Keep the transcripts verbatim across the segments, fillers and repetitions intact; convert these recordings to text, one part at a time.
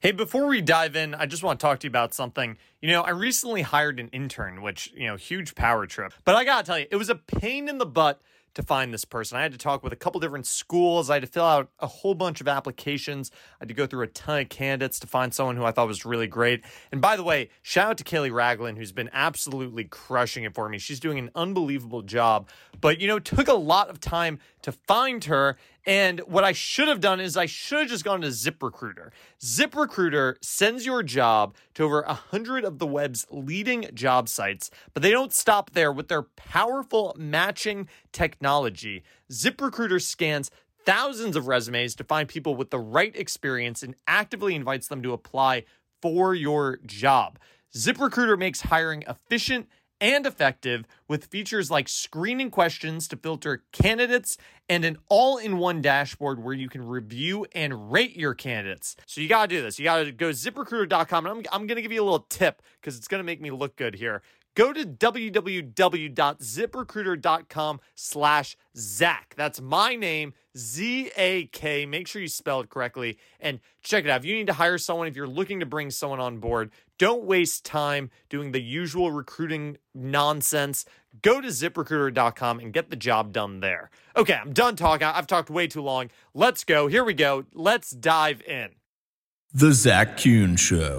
Hey, before we dive in, I just want to talk to you about something. You know, I recently hired an intern, which, you know, huge power trip. But I gotta tell you, it was a pain in the butt to find this person. I had to talk with a couple different schools. I had to fill out a whole bunch of applications. I had to go through a ton of candidates to find someone who I thought was really great. And by the way, shout out to Kaylee Ragland, who's been absolutely crushing it for me. She's doing an unbelievable job. But, you know, it took a lot of time to find her. And what I should have done is I should have just gone to ZipRecruiter. ZipRecruiter sends your job to over one hundred of the web's leading job sites, but they don't stop there with their powerful matching technology. ZipRecruiter scans thousands of resumes to find people with the right experience and actively invites them to apply for your job. ZipRecruiter makes hiring efficient and effective with features like screening questions to filter candidates and an all-in-one dashboard where you can review and rate your candidates. So you got to do this. You got to go zip recruiter dot com, and I'm, I'm going to give you a little tip because it's going to make me look good here. Go to w w w dot zip recruiter dot com slash Zach. That's my name, Z A K. Make sure you spell it correctly and check it out. If you need to hire someone, if you're looking to bring someone on board, don't waste time doing the usual recruiting nonsense. Go to zip recruiter dot com and get the job done there. Okay, I'm done talking. I've talked way too long. Let's go. Here we go. Let's dive in. The Zach Kuhn Show.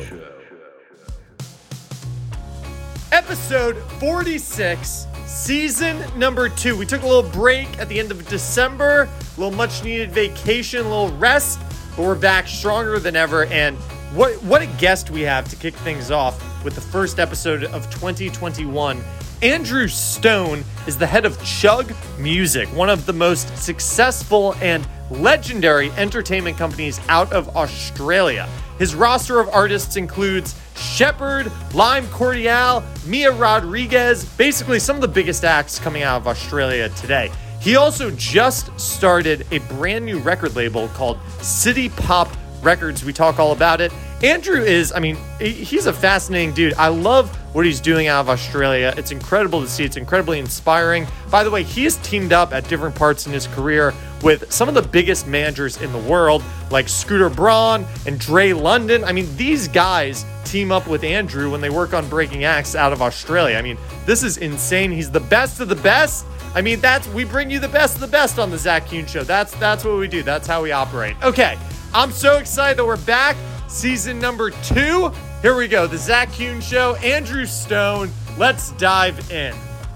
Episode forty-six, season number two. We took a little break at the end of December, a little much needed vacation, a little rest, but we're back stronger than ever. And what what a guest we have to kick things off with the first episode of twenty twenty-one. Andrew Stone is the head of Chug Music, one of the most successful and legendary entertainment companies out of Australia. His roster of artists includes Shepherd, Lime Cordiale, Mia Rodriguez, basically some of the biggest acts coming out of Australia today. He also just started a brand new record label called City Pop Records. We talk all about it. Andrew is, I mean, he's a fascinating dude. I love what he's doing out of Australia. It's incredible to see. It's incredibly inspiring. By the way, he has teamed up at different parts in his career with some of the biggest managers in the world, like Scooter Braun and Dre London. I mean, these guys team up with Andrew when they work on breaking acts out of Australia. I mean, this is insane. He's the best of the best. I mean, that's we bring you the best of the best on the Zach Kuhn Show. That's that's what we do. That's how we operate. Okay, I'm so excited that we're back. Season number two. Here we go. The Zach Kuhn Show. Andrew Stone. Let's dive in.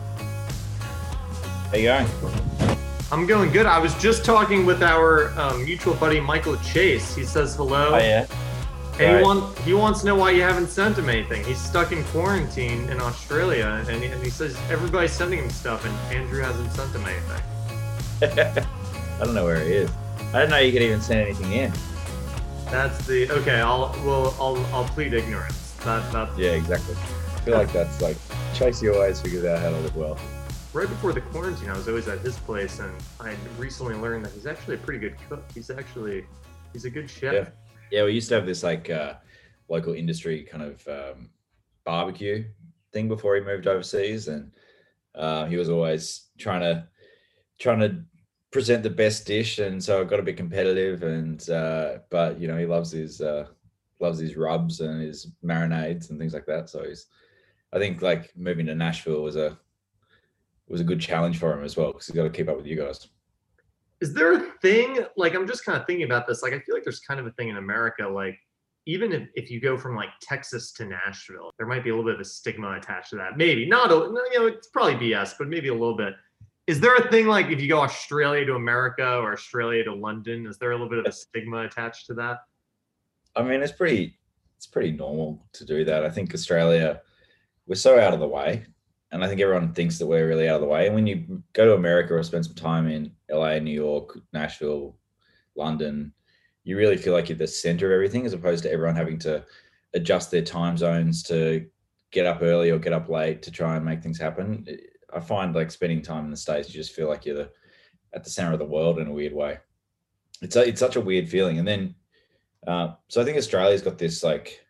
How you going? I'm going good. I was just talking with our um, mutual buddy, Michael Chase. He says hello. Oh, yeah? And Right. he, want, he wants to know why you haven't sent him anything. He's stuck in quarantine in Australia, and he, and he says everybody's sending him stuff, and Andrew hasn't sent him anything. I don't know where he is. I didn't know you could even send anything in. That's the okay. I'll well I'll I'll plead ignorance. That that Yeah, exactly. I feel like that's like Chase, you always figures out how to live well. right before the quarantine, I was always at his place, and I recently learned that he's actually a pretty good cook. He's actually he's a good chef. Yeah, yeah. We used to have this like uh, local industry kind of um, barbecue thing before he moved overseas, and uh, he was always trying to trying to present the best dish, and so I got a bit competitive. And uh, but you know, he loves his uh, loves his rubs and his marinades and things like that. So he's, I think like moving to Nashville was a was a good challenge for him as well because he's got to keep up with you guys. Is there a thing, like, I'm just kind of thinking about this, like, I feel like there's kind of a thing in America, like, even if, if you go from, like, Texas to Nashville, there might be a little bit of a stigma attached to that. Maybe, not, a, you know, it's probably B S, but maybe a little bit. Is there a thing, like, if you go Australia to America or Australia to London, is there a little bit of a stigma attached to that? I mean, it's pretty, it's pretty normal to do that. I think Australia, we're so out of the way. And I think everyone thinks that we're really out of the way. And when you go to America or spend some time in L A, New York, Nashville, London, you really feel like you're the center of everything, as opposed to everyone having to adjust their time zones to get up early or get up late to try and make things happen. I find like spending time in the States, you just feel like you're the, at the center of the world in a weird way. It's a, it's such a weird feeling. And then, uh, so I think Australia's got this like,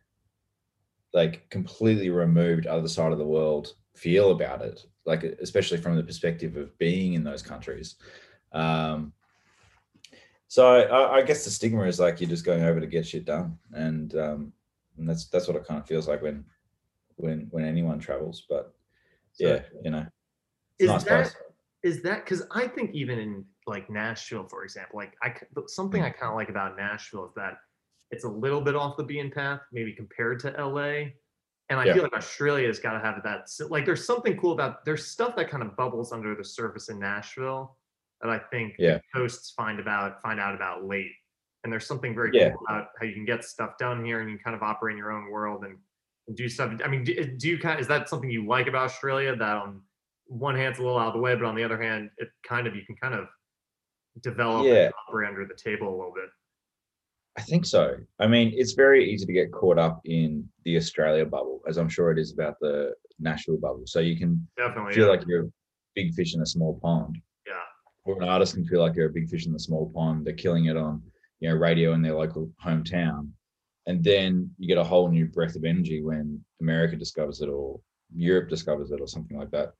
like completely removed other side of the world feel about it, like especially from the perspective of being in those countries. Um, So I, I guess the stigma is like you're just going over to get shit done, and um, and that's that's what it kind of feels like when when when anyone travels. But So yeah, you know, it's a is nice that place. is that because I think even in like Nashville, for example, like I c- something I Mm. kind of like about Nashville is that it's a little bit off the beaten path, maybe compared to L A. And I Yeah, feel like Australia's got to have that. s- Like, there's something cool about there's stuff that kind of bubbles under the surface in Nashville that I think the yeah, coasts find about find out about late. And there's something very yeah, cool about how you can get stuff done here and you kind of operate in your own world and, and do stuff. I mean, do, do you kind of, is that something you like about Australia? That on one hand it's a little out of the way, but on the other hand, it kind of you can kind of develop and yeah. operate under the table a little bit. I think so. I mean, it's very easy to get caught up in the Australia bubble, as I'm sure it is about the Nashville bubble. So you can Definitely, feel yeah, like you're a big fish in a small pond, yeah. or an artist can feel like you're a big fish in the small pond. They're killing it on, you know, radio in their local hometown, and then you get a whole new breath of energy when America discovers it or Europe discovers it or something like that.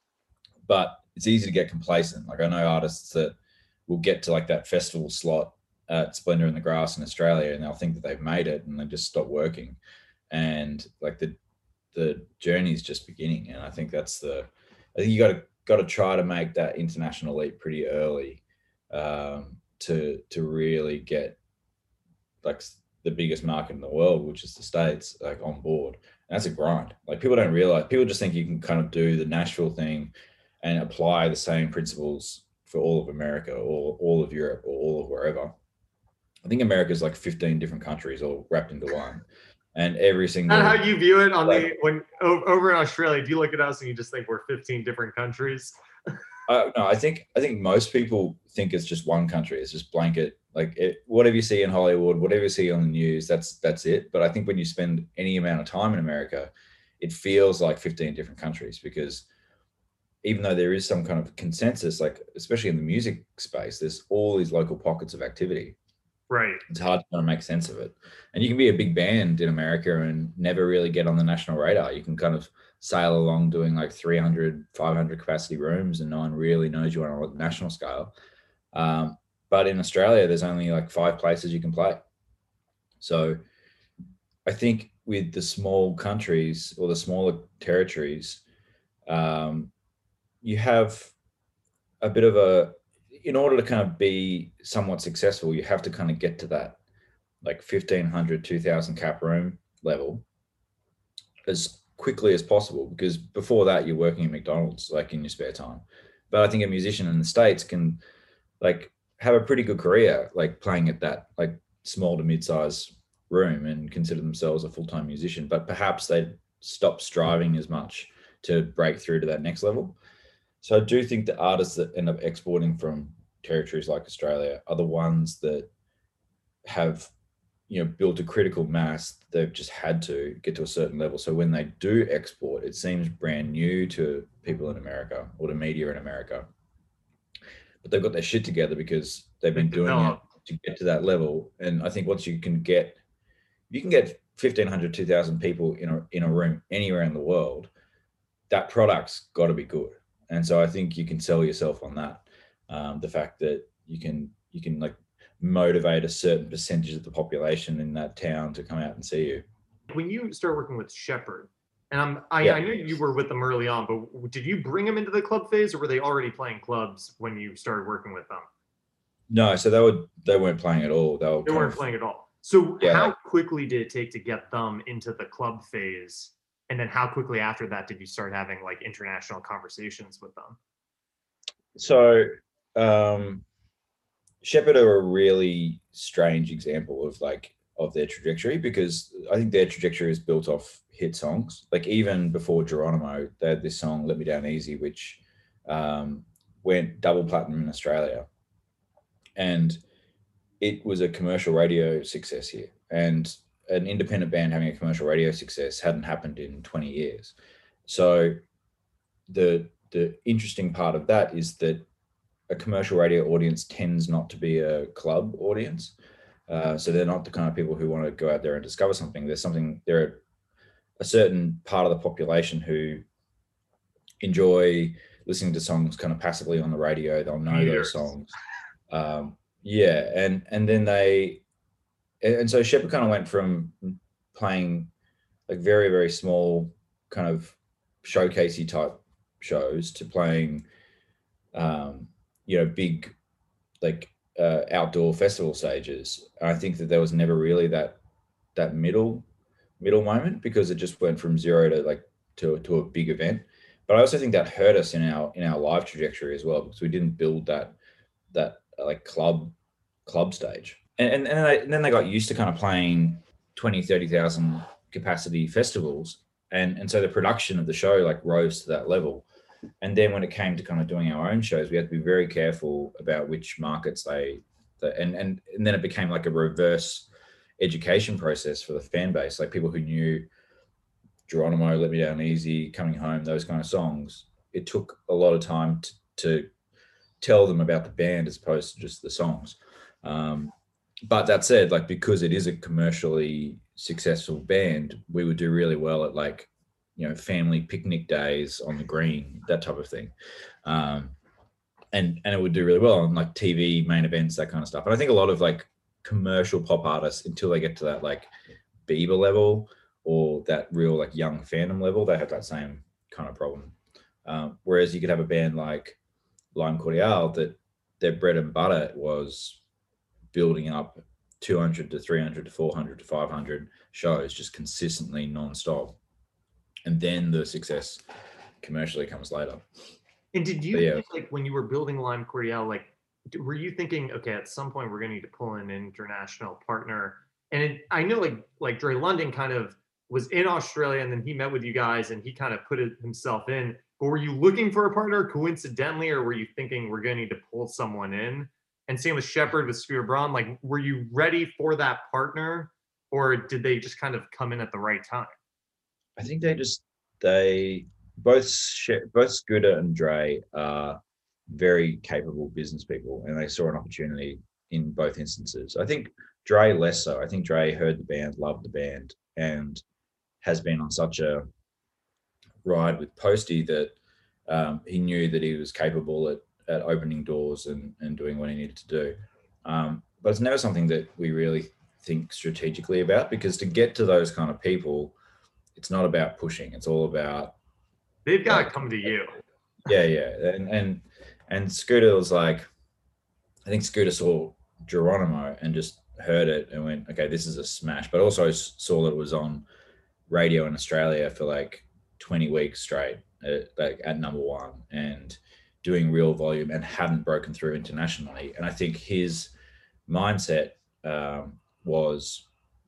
But it's easy to get complacent. Like I know artists that will get to like that festival slot at Splendor in the Grass in Australia, and they'll think that they've made it, and they just stop working. And like the the journey's just beginning. And I think that's the I think you got to got to try to make that international leap pretty early um, to to really get like the biggest market in the world, which is the States, like on board. And that's a grind. Like people don't realize, people just think you can kind of do the Nashville thing and apply the same principles for all of America or all of Europe or all of wherever. I think America is like fifteen different countries all wrapped into one. And every And how single, you view it on like, the when over in Australia? Do you look at us and you just think we're fifteen different countries? Uh, no, I think I think most people think it's just one country. It's just blanket, like it, whatever you see in Hollywood, whatever you see on the news, that's that's it. But I think when you spend any amount of time in America, it feels like fifteen different countries because even though there is some kind of consensus, like especially in the music space, there's all these local pockets of activity. Right. It's hard to kind of make sense of it. And you can be a big band in America and never really get on the national radar. You can kind of sail along doing like three hundred, five hundred capacity rooms and no one really knows you on a national scale. Um, but in Australia, there's only like five places you can play. So I think with the small countries or the smaller territories, um, you have a bit of a, in order to kind of be somewhat successful, you have to kind of get to that like fifteen hundred, two thousand cap room level as quickly as possible because before that you're working at McDonald's like in your spare time. But I think a musician in the States can like have a pretty good career like playing at that like small to mid-size room and consider themselves a full-time musician, but perhaps they stop striving as much to break through to that next level. So I do think the artists that end up exporting from territories like Australia are the ones that have, you know, built a critical mass. They've just had to get to a certain level. So when they do export, it seems brand new to people in America or to media in America. But they've got their shit together because they've They been doing it develop. to get to that level. And I think once you can get, you can get fifteen hundred, two thousand people in a, in a room anywhere in the world, that product's got to be good. And so I think you can sell yourself on that. Um, the fact that you can, you can like motivate a certain percentage of the population in that town to come out and see you. When you start working with Shepherd, and I'm, I, Yeah. I knew you were with them early on, but did you bring them into the club phase, or were they already playing clubs when you started working with them? No, so they were they weren't playing at all. They were They kind weren't of playing at all. So yeah, how like quickly did it take to get them into the club phase? And then how quickly after that did you start having like international conversations with them? so um Shepherd are a really strange example of like of their trajectory because I think their trajectory is built off hit songs. Like even before Geronimo, they had this song "Let Me Down Easy," which um, went double platinum in Australia, and it was a commercial radio success here. And an independent band having a commercial radio success hadn't happened in twenty years. So the the interesting part of that is that a commercial radio audience tends not to be a club audience. Uh, so they're not the kind of people who want to go out there and discover something. There's something, there are a certain part of the population who enjoy listening to songs kind of passively on the radio. They'll know those Commuters. songs. Um, yeah, and and then they and, and so Shepherd kind of went from playing like very very small kind of showcasey type shows to playing um, you know big like uh, outdoor festival stages. I think that there was never really that that middle middle moment because it just went from zero to like to to a big event. But I also think that hurt us in our in our live trajectory as well because we didn't build that that uh, like club club stage. And and, and, then they, and then they got used to kind of playing twenty, thirty thousand capacity festivals. And and so the production of the show like rose to that level. And then when it came to kind of doing our own shows, we had to be very careful about which markets they, the, and, and, and then it became like a reverse education process for the fan base. Like people who knew Geronimo, Let Me Down Easy, Coming Home, those kind of songs. It took a lot of time to, to tell them about the band as opposed to just the songs. Um, but that said, like because it is a commercially successful band, we would do really well at like you know family picnic days on the green, that type of thing, um, and and it would do really well on like T V main events, that kind of stuff. And I think a lot of like commercial pop artists, until they get to that like Bieber level or that real like young fandom level, they have that same kind of problem. Um, whereas you could have a band like Lime Cordiale that their bread and butter was building up two hundred to three hundred to four hundred to five hundred shows just consistently nonstop, and then the success commercially comes later. And did you But yeah, think, like when you were building Lime Cordiale, like were you thinking, okay, at some point we're going to need to pull in an international partner? And it, I know like like Dre London kind of was in Australia and then he met with you guys and he kind of put it himself in. But were you looking for a partner coincidentally, or were you thinking we're going to need to pull someone in? And same with Shepherd with Scooter Braun, like were you ready for that partner, or did they just kind of come in at the right time? I think they just they both both Scooter and Dre are very capable business people, and they saw an opportunity in both instances. I think Dre less so. I think Dre heard the band, loved the band, and has been on such a ride with Posty that um, he knew that he was capable at, at opening doors and, and doing what he needed to do. Um, but it's never something that we really think strategically about, because to get to those kind of people, it's not about pushing. It's all about They've got to like, come to you. yeah, yeah. And and and Scooter was like, I think Scooter saw Geronimo and just heard it and went, okay, this is a smash. But also saw that it was on radio in Australia for like twenty weeks straight, at, like at number one, and doing real volume, and hadn't broken through internationally. And I think his mindset um, was,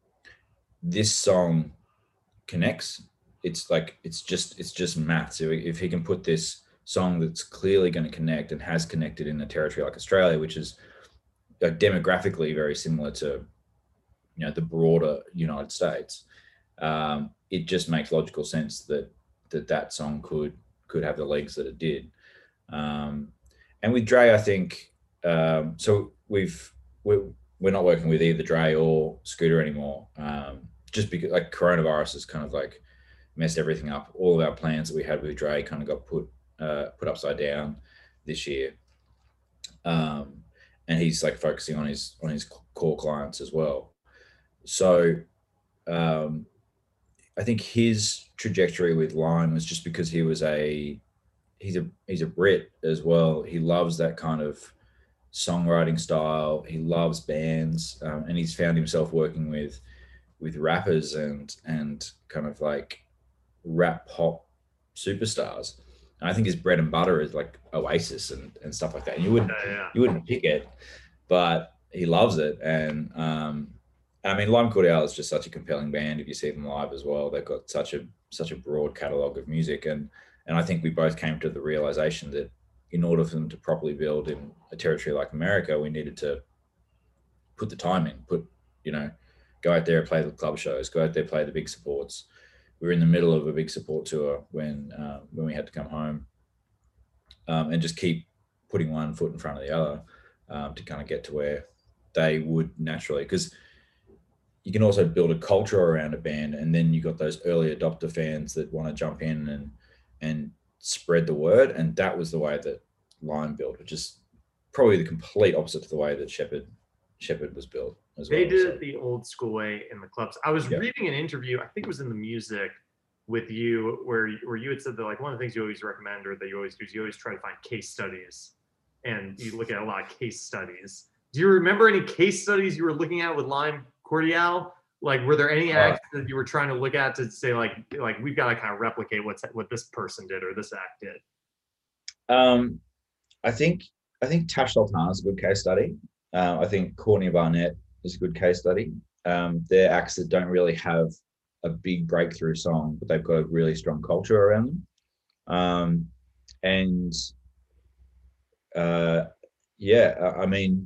this song connects. It's like it's just it's just math. So if he can put this song that's clearly going to connect and has connected in a territory like Australia, which is like demographically very similar to you know the broader United States, um, it just makes logical sense that that that song could could have the legs that it did. Um, and with Dre, I think um, so. We've we're, we're not working with either Dre or Scooter anymore, um, just because like coronavirus has kind of like messed everything up. All of our plans that we had with Dre kind of got put uh, put upside down this year, um, and he's like focusing on his on his core clients as well. So um, I think his trajectory with Lime was just because he was a he's a he's a Brit as well. He loves that kind of songwriting style. He loves bands, um, and he's found himself working with with rappers and and kind of like rap pop superstars. And I think his bread and butter is like Oasis and, and stuff like that. And you wouldn't Yeah, yeah. you wouldn't pick it, but he loves it. And um, I mean, Lime Cordiale is just such a compelling band. If you see them live as well, they've got such a such a broad catalog of music, and and I think we both came to the realization that in order for them to properly build in a territory like America, we needed to put the time in, put you know, go out there, play the club shows, go out there, play the big supports. We were in the middle of a big support tour when uh, when we had to come home, um, and just keep putting one foot in front of the other, um, to kind of get to where they would naturally, because you can also build a culture around a band, and then you got those early adopter fans that want to jump in and and spread the word. And that was the way that Lime built, which is probably the complete opposite to the way that Shepherd Shepherd was built as They well. did So, it the old school way in the clubs. I was Yeah. reading an interview, I think it was in the music with you, where where you had said that like one of the things you always recommend or that you always do is you always try to find case studies, and you look at a lot of case studies. Do you remember any case studies you were looking at with Lime Cordiale? Like, were there any Uh, acts that you were trying to look at to say like like we've got to kind of replicate what's what this person did or this act did? um, I think I think Tash Sultan is a good case study. Um, I think Courtney Barnett is a good case study. Um, they're acts that don't really have a big breakthrough song, but they've got a really strong culture around them. Um, and uh, yeah, I I mean,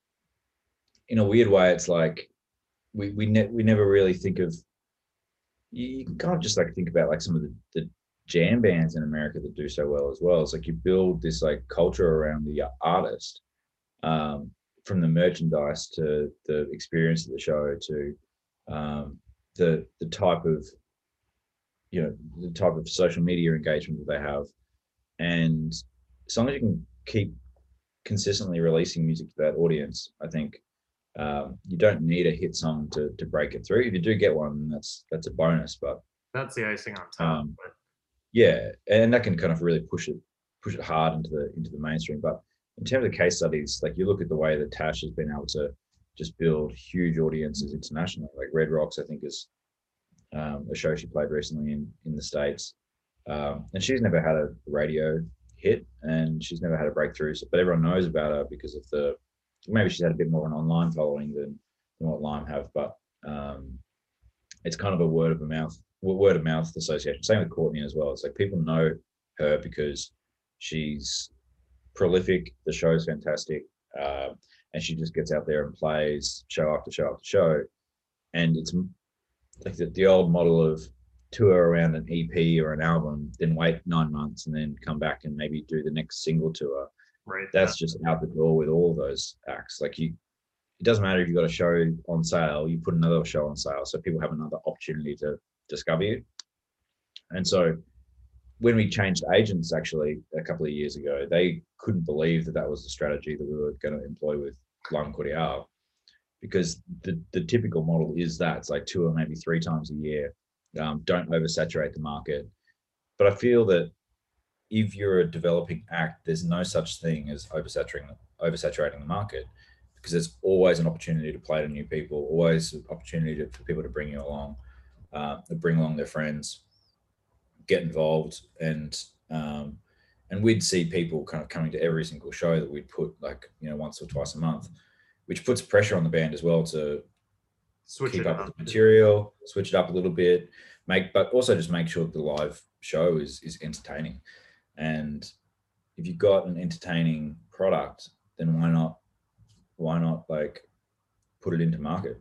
in a weird way, it's like we we ne- we never really think of. You, you can kind of just like think about like some of the, the jam bands in America that do so well as well. It's like you build this like culture around the artist, um, from the merchandise to the experience of the show to um, the the type of you know the type of social media engagement that they have, and as long as you can keep consistently releasing music to that audience, I think um, you don't need a hit song to to break it through. If you do get one, that's that's a bonus. But That's the icing on top. um, But yeah, and that can kind of really push it push it hard into the into the mainstream. But in terms of case studies, like you look at the way that Tash has been able to just build huge audiences internationally. Like Red Rocks, I think is um, a show she played recently in in the States, um, and she's never had a radio hit, and she's never had a breakthrough. So, but everyone knows about her because of the maybe she's had a bit more of an online following than, than what Lime have, but um, it's kind of a word of a mouth word of mouth association. Same with Courtney as well. It's like people know her because she's prolific. The show's fantastic, uh, and she just gets out there and plays show after show after show. And it's like the, the old model of tour around an E P or an album, then wait nine months and then come back and maybe do the next single tour. right. That's just out the door with all of those acts. Like you, it doesn't matter if you've got a show on sale, you put another show on sale so people have another opportunity to discover you. And so when we changed agents actually a couple of years ago, they couldn't believe that that was the strategy that we were going to employ with Lime Cordiale, because the, the typical model is that it's like two or maybe three times a year. Um, don't oversaturate the market. But I feel that if you're a developing act, there's no such thing as oversaturating oversaturating the market, because there's always an opportunity to play to new people, always an opportunity to, for people to bring you along, uh, to bring along their friends, get involved, and um, and we'd see people kind of coming to every single show that we'd put like you know once or twice a month, which puts pressure on the band as well to Switch keep it up up. with the material, switch it up a little bit, make but also just make sure the live show is is entertaining. And if you've got an entertaining product, then why not why not like put it into market?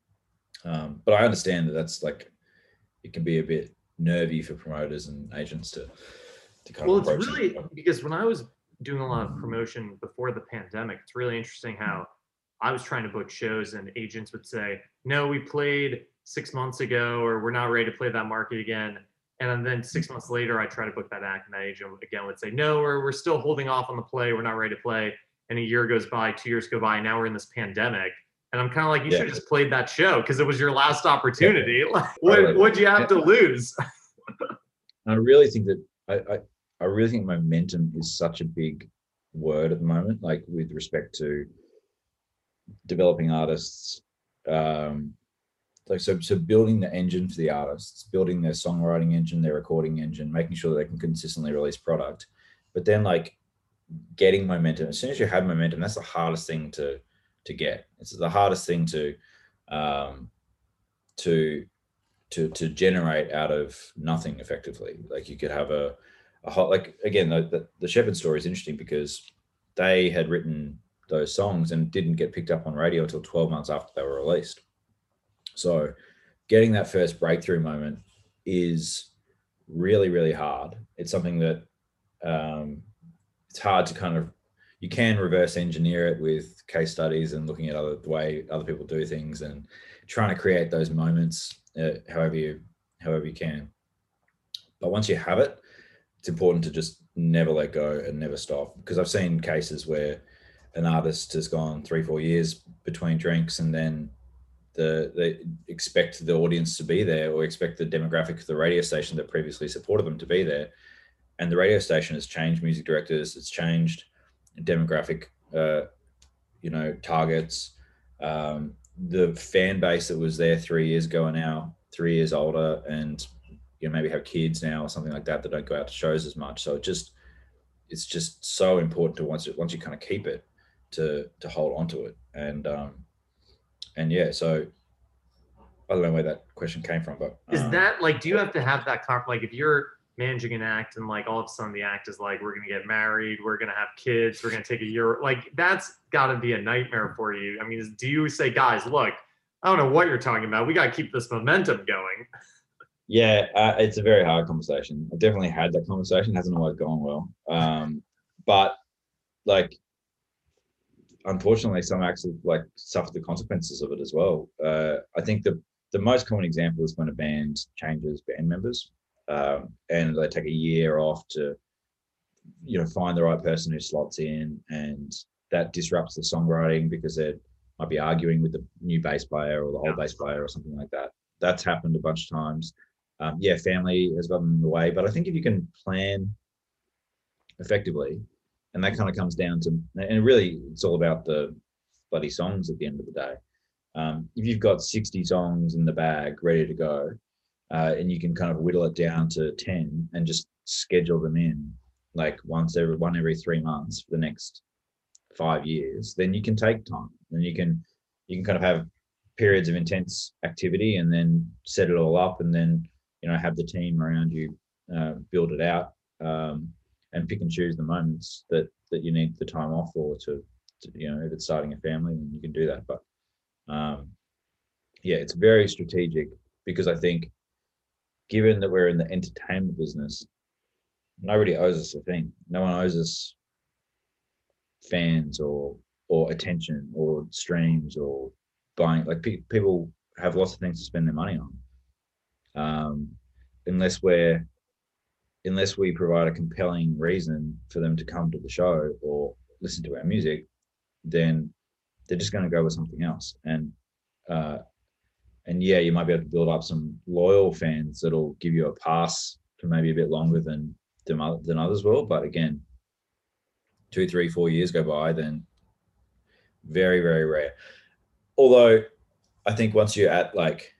Um, but I understand that that's like it can be a bit nervy for promoters and agents to to kind Well, of it's approach really them. because when I was doing a lot of promotion before the pandemic, it's really interesting how I was trying to book shows and agents would say, no, we played six months ago, or we're not ready to play that market again. And then six months later, I try to book that act, and that agent again would say, no, we're, we're still holding off on the play. We're not ready to play. And a year goes by, two years go by, and now we're in this pandemic. And I'm kind of like, you Yeah. should have just played that show because it was your last opportunity. Like, Totally. what what'd you have Yeah. to lose? And I really think that I, I I really think momentum is such a big word at the moment, like with respect to developing artists. Um, like so, so building the engine for the artists, building their songwriting engine, their recording engine, making sure that they can consistently release product. But then, like getting momentum. As soon as you have momentum, that's the hardest thing to to get. It's the hardest thing to um, to to to generate out of nothing effectively. Like you could have a a hot like again the, the the Shepherd story is interesting because they had written those songs and didn't get picked up on radio until twelve months after they were released. So getting that first breakthrough moment is really really hard. It's something that um, it's hard to kind of you can reverse engineer it with case studies and looking at other the way other people do things and trying to create those moments uh, however you however you can. But once you have it, it's important to just never let go and never stop, because I've seen cases where an artist has gone three, four years between drinks, and then the they expect the audience to be there, or expect the demographic of the radio station that previously supported them to be there. And the radio station has changed music directors, it's changed demographic, uh, you know, targets. Um, the fan base that was there three years ago are now three years older, and you know, maybe have kids now or something like that that don't go out to shows as much. So it just it's just so important to once it once you kind of keep it to to hold on to it. And um and yeah, so I don't know where that question came from, but is um, that like, do you have to have that comp like if you're managing an act and like all of a sudden the act is like, we're gonna get married, we're gonna have kids, we're gonna take a year, like that's gotta be a nightmare for you. I mean, do you say, guys, look, I don't know what you're talking about, we gotta keep this momentum going? Yeah, uh, it's a very hard conversation. I definitely had that conversation. It hasn't always gone well. Um, but like, unfortunately, some acts have like suffered the consequences of it as well. Uh, I think the the most common example is when a band changes band members, um, and they take a year off to, you know, find the right person who slots in, and that disrupts the songwriting because they might be arguing with the new bass player or the old bass player or something like that. That's happened a bunch of times. Um, yeah, family has gotten in the way, but I think if you can plan effectively, and that kind of comes down to, and really it's all about the bloody songs at the end of the day. Um, if you've got sixty songs in the bag ready to go, uh, and you can kind of whittle it down to ten and just schedule them in like once every one every three months for the next five years, then you can take time, and you can you can kind of have periods of intense activity and then set it all up, and then, you know, have the team around you uh, build it out, um, and pick and choose the moments that that you need the time off for to, to, you know, if it's starting a family, then you can do that. But um, yeah, it's very strategic, because I think given that we're in the entertainment business, nobody owes us a thing. No one owes us fans or or attention or streams or buying. Like pe- people have lots of things to spend their money on. Um, unless we're unless we provide a compelling reason for them to come to the show or listen to our music, then they're just going to go with something else. And uh, and yeah, you might be able to build up some loyal fans that'll give you a pass for maybe a bit longer than than, than others will. But again, two, three, four years go by, then very, very rare. Although I think once you're at like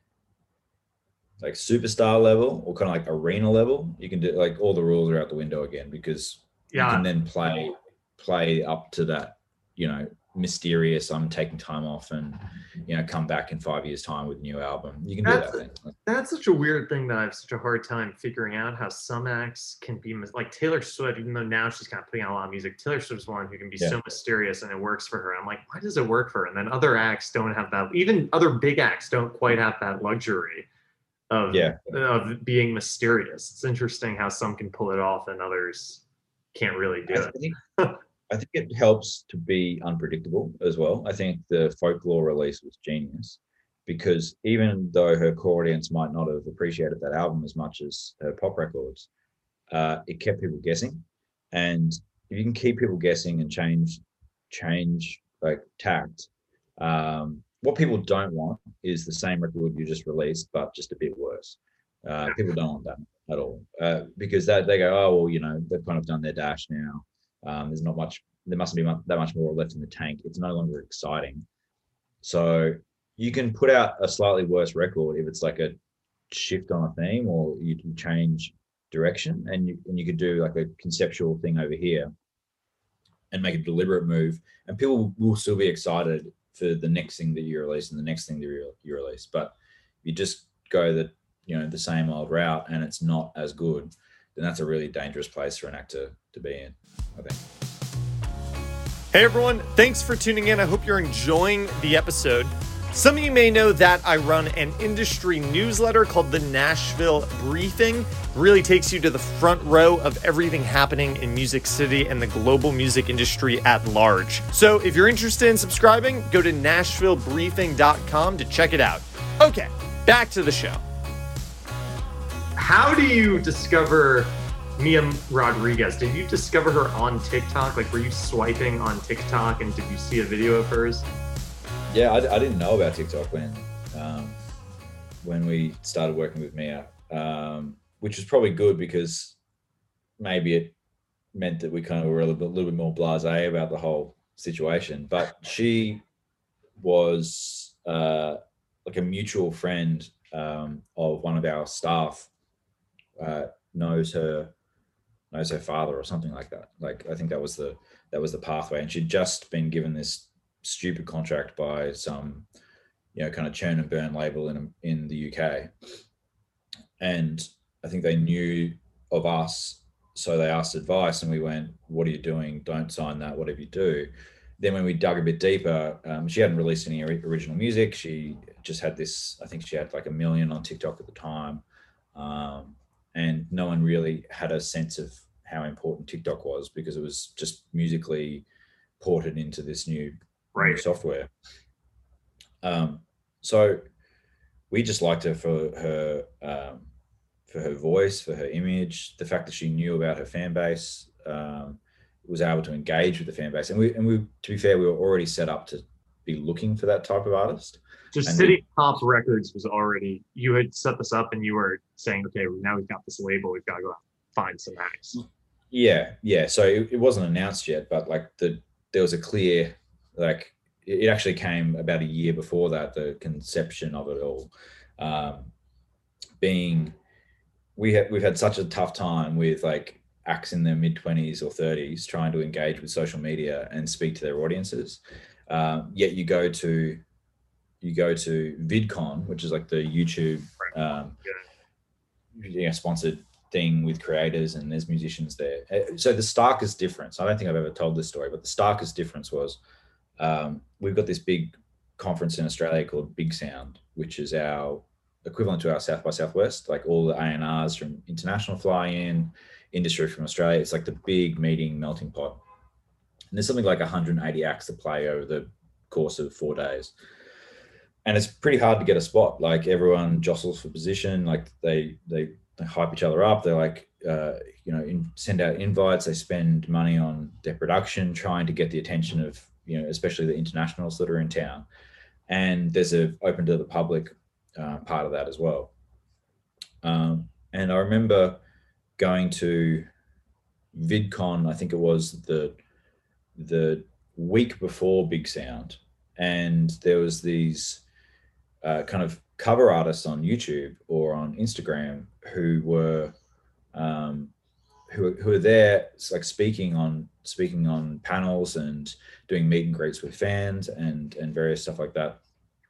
like superstar level or kind of like arena level, you can do like all the rules are out the window again, because yeah. you can then play play up to that, you know, mysterious, I'm taking time off and, you know, come back in five years time with a new album. You can that's, do that thing. That's such a weird thing that I have such a hard time figuring out, how some acts can be like Taylor Swift, even though now she's kind of putting out a lot of music. Taylor Swift's one who can be yeah. so mysterious and it works for her. I'm like, why does it work for her? And then other acts don't have that. Even other big acts don't quite have that luxury of, yeah. of being mysterious. It's interesting how some can pull it off and others can't really do I it. Think, I think it helps to be unpredictable as well. I think the Folklore release was genius, because even though her core audience might not have appreciated that album as much as her pop records, uh, it kept people guessing. And if you can keep people guessing and change, change like tact, um, what people don't want is the same record you just released, but just a bit worse. Uh, people don't want that at all, uh, because that they go, oh, well, you know, they've kind of done their dash now. Um, there's not much, there mustn't be much, that much more left in the tank. It's no longer exciting. So you can put out a slightly worse record if it's like a shift on a theme, or you can change direction, and you, and you could do like a conceptual thing over here and make a deliberate move, and people will still be excited for the next thing that you release and the next thing that you, you release. But if you just go the, you know, the same old route and it's not as good, then that's a really dangerous place for an actor to be in, I think. Hey everyone, thanks for tuning in. I hope you're enjoying the episode. Some of you may know that I run an industry newsletter called the Nashville Briefing. It really takes you to the front row of everything happening in Music City and the global music industry at large. So if you're interested in subscribing, go to nashville briefing dot com to check it out. Okay, back to the show. How do you discover Mia Rodriguez. Did you discover her on TikTok? Like, were you swiping on TikTok and did you see a video of hers? Yeah, I, I didn't know about TikTok when um, when we started working with Mia, um, which was probably good because maybe it meant that we kind of were a little bit, little bit more blasé about the whole situation. But she was uh, like a mutual friend um, of one of our staff, uh, knows her knows her father or something like that. Like, I think that was the that was the pathway, and she'd just been given this stupid contract by some, you know, kind of churn and burn label in in the U K, and I think they knew of us, so they asked advice, and we went, "What are you doing? Don't sign that. Whatever you do." Then when we dug a bit deeper, um, she hadn't released any original music. She just had this. I think she had like a million on TikTok at the time, um, and no one really had a sense of how important TikTok was because it was just musically ported into this new right. software. Um, so we just liked her for her um, for her voice, for her image, the fact that she knew about her fan base, um, was able to engage with the fan base, and we and we to be fair, we were already set up to be looking for that type of artist. So City Pop Records was already, you had set this up and you were saying, okay, now we've got this label, we've got to go find some acts. Yeah, yeah. So it, it wasn't announced yet, but like the there was a clear, like it actually came about a year before that, the conception of it all, um, being we had we've had such a tough time with like acts in their mid twenties or thirties trying to engage with social media and speak to their audiences. Um, yet you go to you go to VidCon, which is like the YouTube um, you know, sponsored thing with creators, and there's musicians there. So the starkest difference, I don't think I've ever told this story, but the starkest difference was um, we've got this big conference in Australia called Big Sound, which is our equivalent to our South by Southwest. Like all the A and Rs from international fly in, industry from Australia. It's like the big meeting melting pot. And there's something like one hundred eighty acts to play over the course of four days. And it's pretty hard to get a spot. Like everyone jostles for position. Like they they, they hype each other up. They're like, uh, you know, in, send out invites. They spend money on their production, trying to get the attention of, you know, especially the internationals that are in town. And there's a open to the public uh, part of that as well. Um, and I remember going to VidCon, I think it was the the week before Big Sound, and there was these uh, kind of cover artists on YouTube or on Instagram who were um, who who were there, like speaking on speaking on panels and doing meet and greets with fans and and various stuff like that.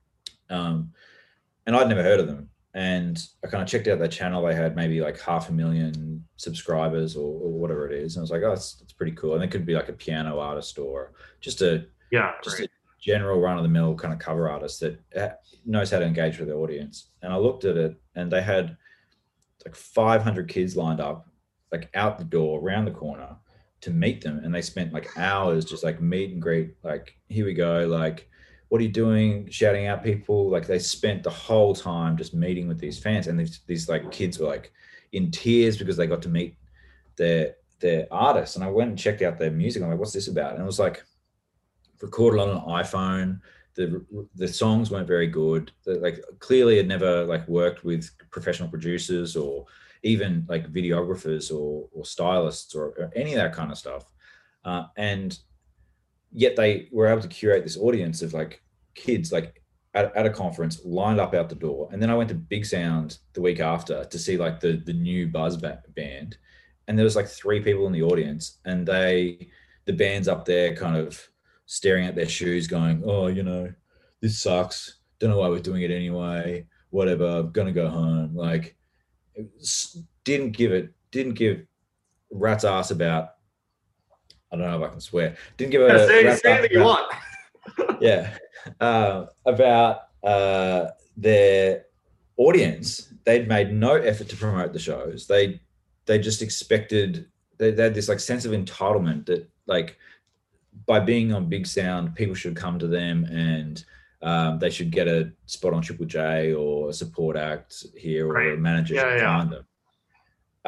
Um, and I'd never heard of them. And I kind of checked out their channel. They had maybe like half a million subscribers or, or whatever it is. And I was like, oh, that's, that's pretty cool. And it could be like a piano artist or just a yeah, just right. a general run of the mill kind of cover artist that knows how to engage with their audience. And I looked at it, and they had like five hundred kids lined up, like out the door, around the corner to meet them. And they spent like hours just like meet and greet, like, here we go, like, what are you doing? Shouting out people. Like they spent the whole time just meeting with these fans, and these, these like kids were like in tears because they got to meet their their artists. And I went and checked out their music. I'm like, what's this about? And it was like recorded on an iPhone. The the songs weren't very good. They, like clearly had never like worked with professional producers or even like videographers or or stylists or, or any of that kind of stuff. Uh, and yet they were able to curate this audience of like kids like at, at a conference lined up out the door. And then I went to Big Sound the week after to see like the the new Buzz ba- band, and there was like three people in the audience, and they the band's up there kind of staring at their shoes going, oh, you know, this sucks, don't know why we're doing it anyway, whatever, I'm gonna go home. Like it was, didn't give it didn't give rat's ass about, I don't know if I can swear. Didn't give a yeah, say, say anything you want. yeah, uh, about uh, their audience. They'd made no effort to promote the shows. They they just expected. They, they had this like sense of entitlement that like by being on Big Sound, people should come to them and um, they should get a spot on Triple J or a support act here or right. a manager yeah, should yeah. find them. Uh,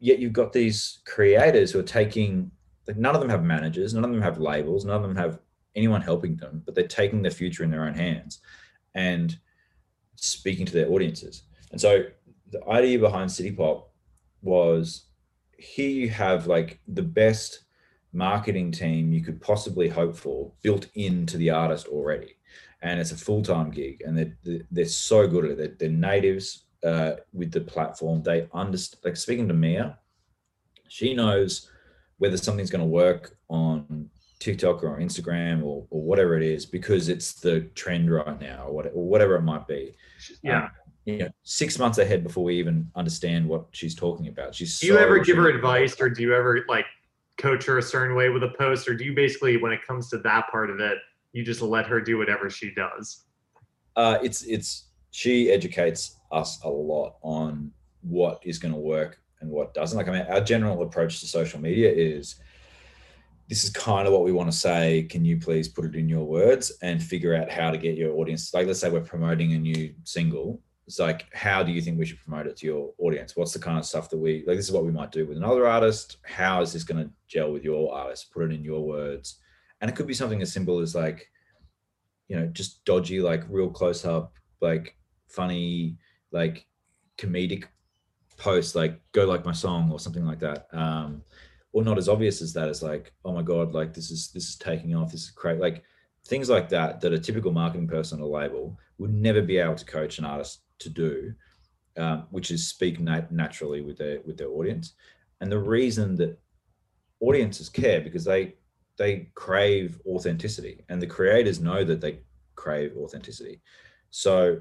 yet you've got these creators who are taking, like, none of them have managers, none of them have labels, none of them have anyone helping them, but they're taking their future in their own hands and speaking to their audiences. And so the idea behind City Pop was, here you have like the best marketing team you could possibly hope for built into the artist already. And it's a full-time gig, and they're, they're so good at it. They're, they're natives uh, with the platform. They understand, like, speaking to Mia, she knows whether something's going to work on TikTok or Instagram or, or whatever it is, because it's the trend right now, or whatever, or whatever it might be. Yeah. Um, you know, six months ahead before we even understand what she's talking about. She's do you so ever give her advice, or do you ever like coach her a certain way with a post, or do you basically, when it comes to that part of it, you just let her do whatever she does? Uh, it's it's she educates us a lot on what is going to work and what doesn't. Like, I mean, our general approach to social media is, this is kind of what we want to say. Can you please put it in your words and figure out how to get your audience? Like, let's say we're promoting a new single. It's like, how do you think we should promote it to your audience? What's the kind of stuff that we, like, this is what we might do with another artist. How is this going to gel with your artist? Put it in your words. And it could be something as simple as, like, you know, just dodgy, like real close up, like funny, like comedic posts, like go like my song or something like that. Um, or not as obvious as that, as like, oh my God, like this is, this is taking off. This is great. Like things like that, that a typical marketing person or label would never be able to coach an artist to do, um, which is speak nat- naturally with their, with their audience. And the reason that audiences care, because they, they crave authenticity, and the creators know that they crave authenticity. So,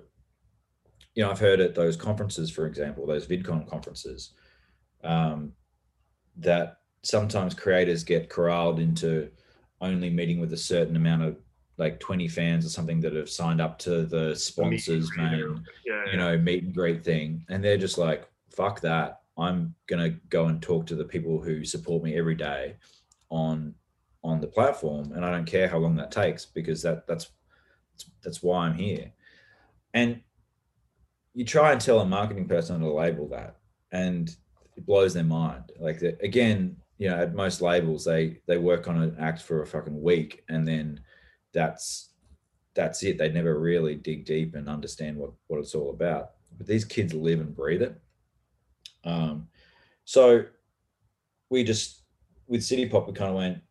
you know, I've heard at those conferences, for example, those VidCon conferences, um, that sometimes creators get corralled into only meeting with a certain amount of, like twenty fans or something that have signed up to the sponsors main, yeah, you know, meet and greet thing. And they're just like, fuck that. I'm going to go and talk to the people who support me every day on, on the platform. And I don't care how long that takes, because that that's, that's why I'm here. And you try and tell a marketing person on a label that, and it blows their mind. Like, the, again, you know, at most labels, they, they work on an act for a fucking week, and then that's, that's it. They never really dig deep and understand what, what it's all about. But these kids live and breathe it. Um, so we just, with City Pop, we kind of went,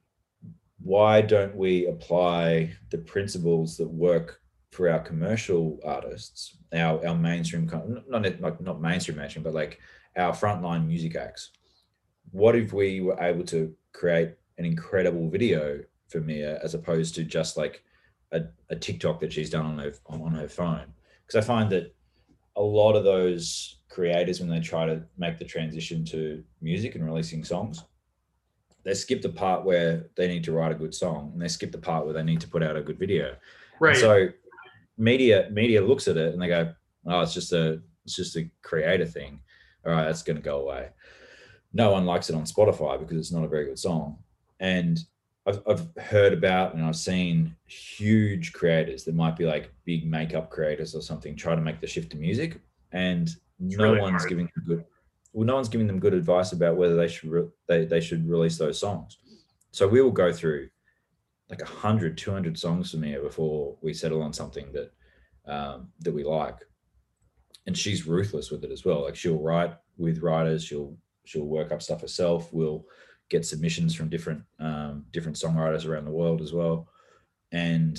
why don't we apply the principles that work for our commercial artists, our, our mainstream, not, not, not mainstream, mainstream, but like our frontline music acts? What if we were able to create an incredible video for Mia, as opposed to just like a, a TikTok that she's done on her, on her phone? Because I find that a lot of those creators, when they try to make the transition to music and releasing songs, they skip the part where they need to write a good song, and they skip the part where they need to put out a good video. Right. And so media media looks at it and they go, oh, it's just a it's just a creator thing. All right, that's going to go away. No one likes it on Spotify because it's not a very good song. And I've, I've heard about, and I've seen huge creators that might be like big makeup creators or something try to make the shift to music, and it's no really one's hard. giving them good. Well, no one's giving them good advice about whether they should re- they they should release those songs. So we will go through like one hundred, two hundred songs for Mia before we settle on something that um, that we like. And she's ruthless with it as well. Like, she'll write with writers, she'll she'll work up stuff herself. We'll get submissions from different um, different songwriters around the world as well. And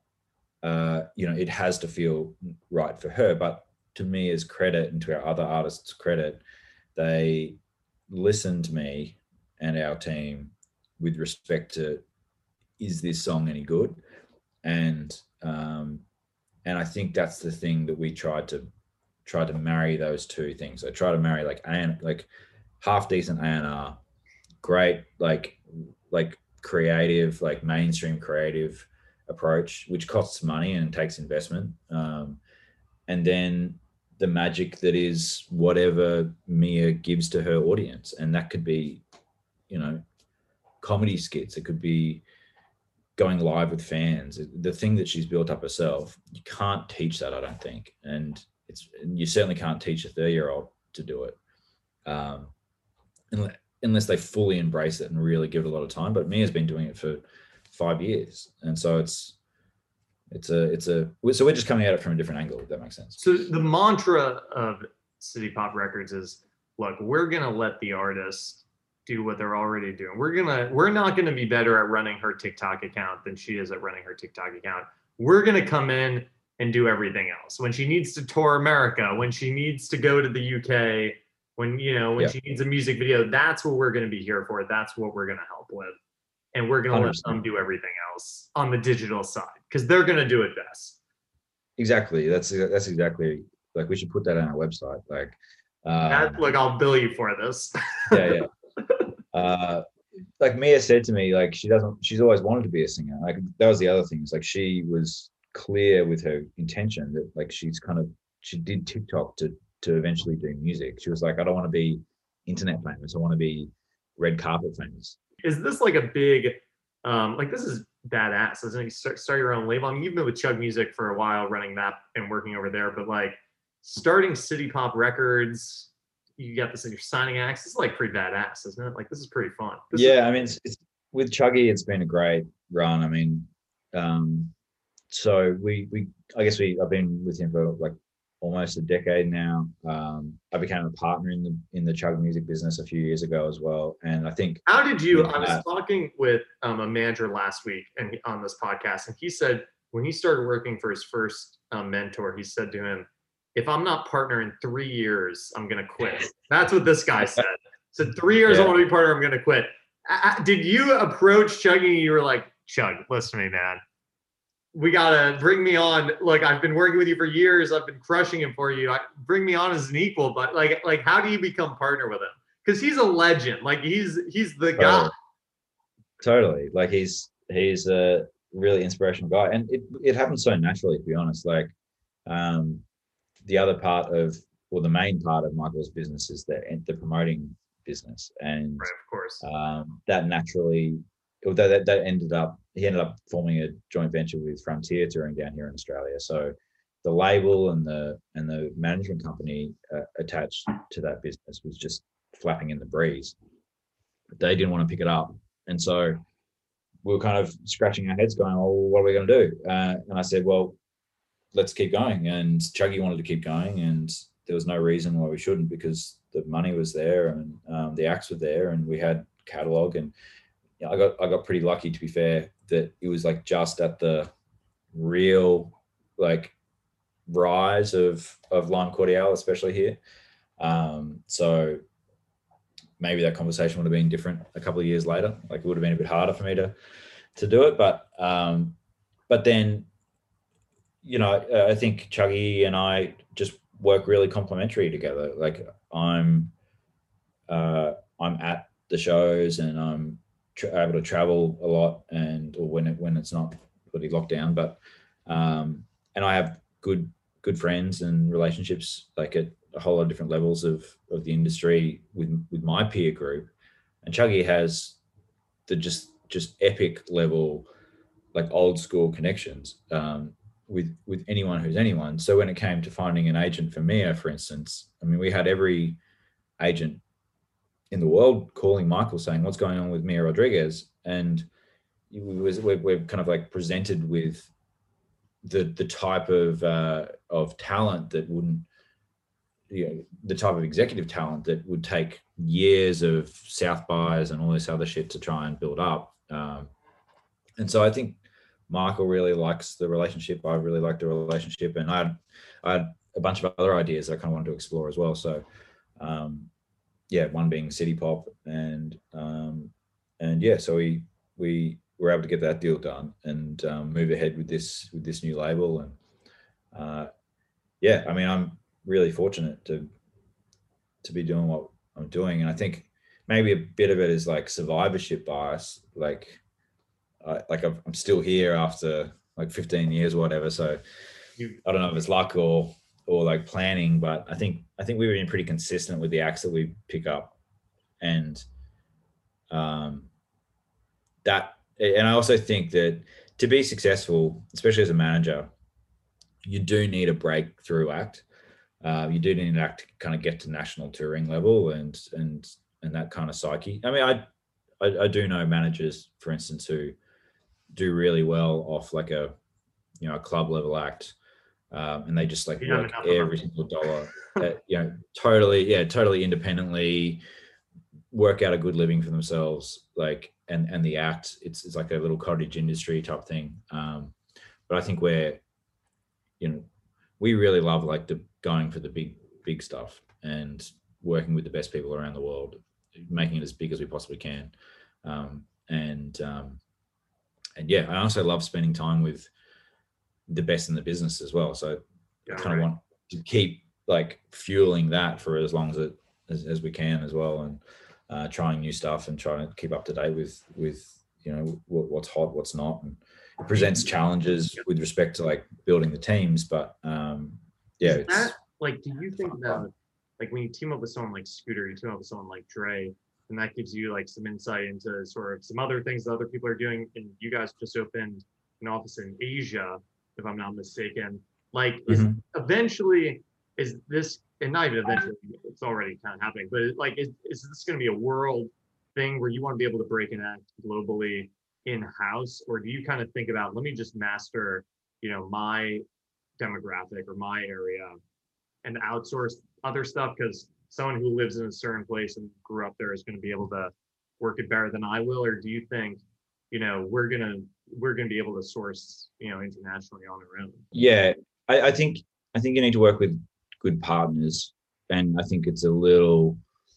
uh, you know, it has to feel right for her. But to me, as credit, and to our other artists' credit, they listen to me and our team with respect to, is this song any good? And um, and I think that's the thing that we tried to try to marry those two things. I try to marry like A, like half decent A and R, great like like creative, like mainstream creative approach, which costs money and takes investment, um, and then the magic that is whatever Mia gives to her audience. And that could be, you know, comedy skits, it could be going live with fans, the thing that she's built up herself. You can't teach that, I don't think. And it's, you certainly can't teach a thirty year old to do it. Um, unless, unless they fully embrace it and really give it a lot of time. But Mia's been doing it for five years, and so it's it's a it's a so we're just coming at it from a different angle, if that makes sense. So the mantra of City Pop Records is, look, we're gonna let the artist do what they're already doing. We're gonna we're not gonna be better at running her TikTok account than she is at running her TikTok account. We're gonna come in and do everything else. When she needs to tour America, when she needs to go to the U K, when you know, when yeah. she needs a music video, that's what we're gonna be here for. That's what we're gonna help with. And we're gonna one hundred percent let them do everything else on the digital side because they're gonna do it best. Exactly. That's that's exactly like we should put that on our website. Like, um, that, look, I'll bill you for this. yeah, yeah. Uh, like Mia said to me, like she doesn't. She's always wanted to be a singer. Like that was the other thing. Is like she was clear with her intention that like she's kind of she did TikTok to to eventually do music. She was like, I don't want to be internet famous. I want to be red carpet famous. Is this like a big, um, like this is badass, isn't it? You start, start your own label. I mean, you've been with Chug Music for a while, running that and working over there, but like starting City Pop Records, you got this in your signing acts. This is like pretty badass, isn't it? Like this is pretty fun. This yeah, is- I mean, it's, it's, with Chuggy, it's been a great run. I mean, um, so we we I guess we I've been with him for like almost a decade now. Um, I became a partner in the in the Chug Music business a few years ago as well. And I think how did you? I was that, talking with um, a manager last week and he, on this podcast, and he said when he started working for his first um, mentor, he said to him, "If I'm not partner in three years, I'm gonna quit." That's what this guy said. So three years yeah. I want to be partner. I'm gonna quit. I, I, did you approach Chug and you were like, Chug, listen to me, man. We gotta bring me on. Look, I've been working with you for years. I've been crushing it for you. I, bring me on as an equal. But like, like, how do you become partner with him? Because he's a legend. Like he's he's the guy. Totally. Like he's he's a really inspirational guy, and it it happens so naturally. To be honest, like um, the other part of, or the main part of Michael's business is the the promoting business, and right, of course, um, that naturally, although that that ended up. He ended up forming a joint venture with Frontier Touring down here in Australia. So the label and the and the management company uh, attached to that business was just flapping in the breeze. But they didn't want to pick it up. And so we were kind of scratching our heads going, well, what are we going to do? Uh, and I said, well, let's keep going. And Chuggy wanted to keep going. And there was no reason why we shouldn't, because the money was there and um, the acts were there and we had catalog. And you know, I got I got pretty lucky, to be fair, that it was like just at the real like rise of of Lime Cordiale, especially here. Um, so maybe that conversation would have been different a couple of years later. Like it would have been a bit harder for me to to do it, but um, but then you know I think Chuggy and I just work really complementary together. Like I'm uh, I'm at the shows and I'm Tra- able to travel a lot, and or when it when it's not really locked down, but um and I have good good friends and relationships like at a whole lot of different levels of of the industry with with my peer group, and Chuggy has the just just epic level like old school connections um with with anyone who's anyone. So when it came to finding an agent for Mia, for instance, I mean we had every agent in the world calling Michael saying what's going on with Mia Rodriguez, and we was we're, we're kind of like presented with the the type of uh, of talent that wouldn't, you know, the type of executive talent that would take years of South bys and all this other shit to try and build up. Um, and so I think Michael really likes the relationship. I really like the relationship, and I had, I had a bunch of other ideas that I kind of wanted to explore as well. So. Um, yeah, one being City Pop, and um, and yeah, so we we were able to get that deal done and um, move ahead with this with this new label, and uh, yeah, I mean, I'm really fortunate to to be doing what I'm doing, and I think maybe a bit of it is like survivorship bias, like I, like I've, I'm still here after like fifteen years or whatever, so I don't know if it's luck or. or like planning, but I think I think we've been pretty consistent with the acts that we pick up, and um, that. And I also think that to be successful, especially as a manager, you do need a breakthrough act. Uh, you do need an act to kind of get to national touring level, and and and that kind of psyche. I mean, I, I I do know managers, for instance, who do really well off like a you know a club level act, um, and they just like Yeah, work every single dollar, at, you know, totally yeah, totally independently, work out a good living for themselves, like and and the act it's it's like a little cottage industry type thing. Um, but I think we're you know we really love like the going for the big big stuff and working with the best people around the world, making it as big as we possibly can. Um, and um, and yeah, I also love spending time with the best in the business as well. So yeah, I kind right. of want to keep like fueling that for as long as it as, as we can as well, and uh, trying new stuff and trying to keep up to date with with you know what, what's hot, what's not. And it presents challenges with respect to like building the teams, but um, yeah, Is that, like, do you think that like when you team up with someone like Scooter, you team up with someone like Dre, and that gives you like some insight into sort of some other things that other people are doing, and you guys just opened an office in Asia, if I'm not mistaken. Like, is mm-hmm. eventually is this, and not even eventually, it's already kind of happening, but like, is, is this going to be a world thing where you want to be able to break and act globally in-house, or do you kind of think about, let me just master, you know, my demographic or my area and outsource other stuff, because someone who lives in a certain place and grew up there is going to be able to work it better than I will? Or do you think, you know, we're gonna we're gonna be able to source, you know, internationally on our own? Yeah, I, I think I think you need to work with good partners, and I think it's a little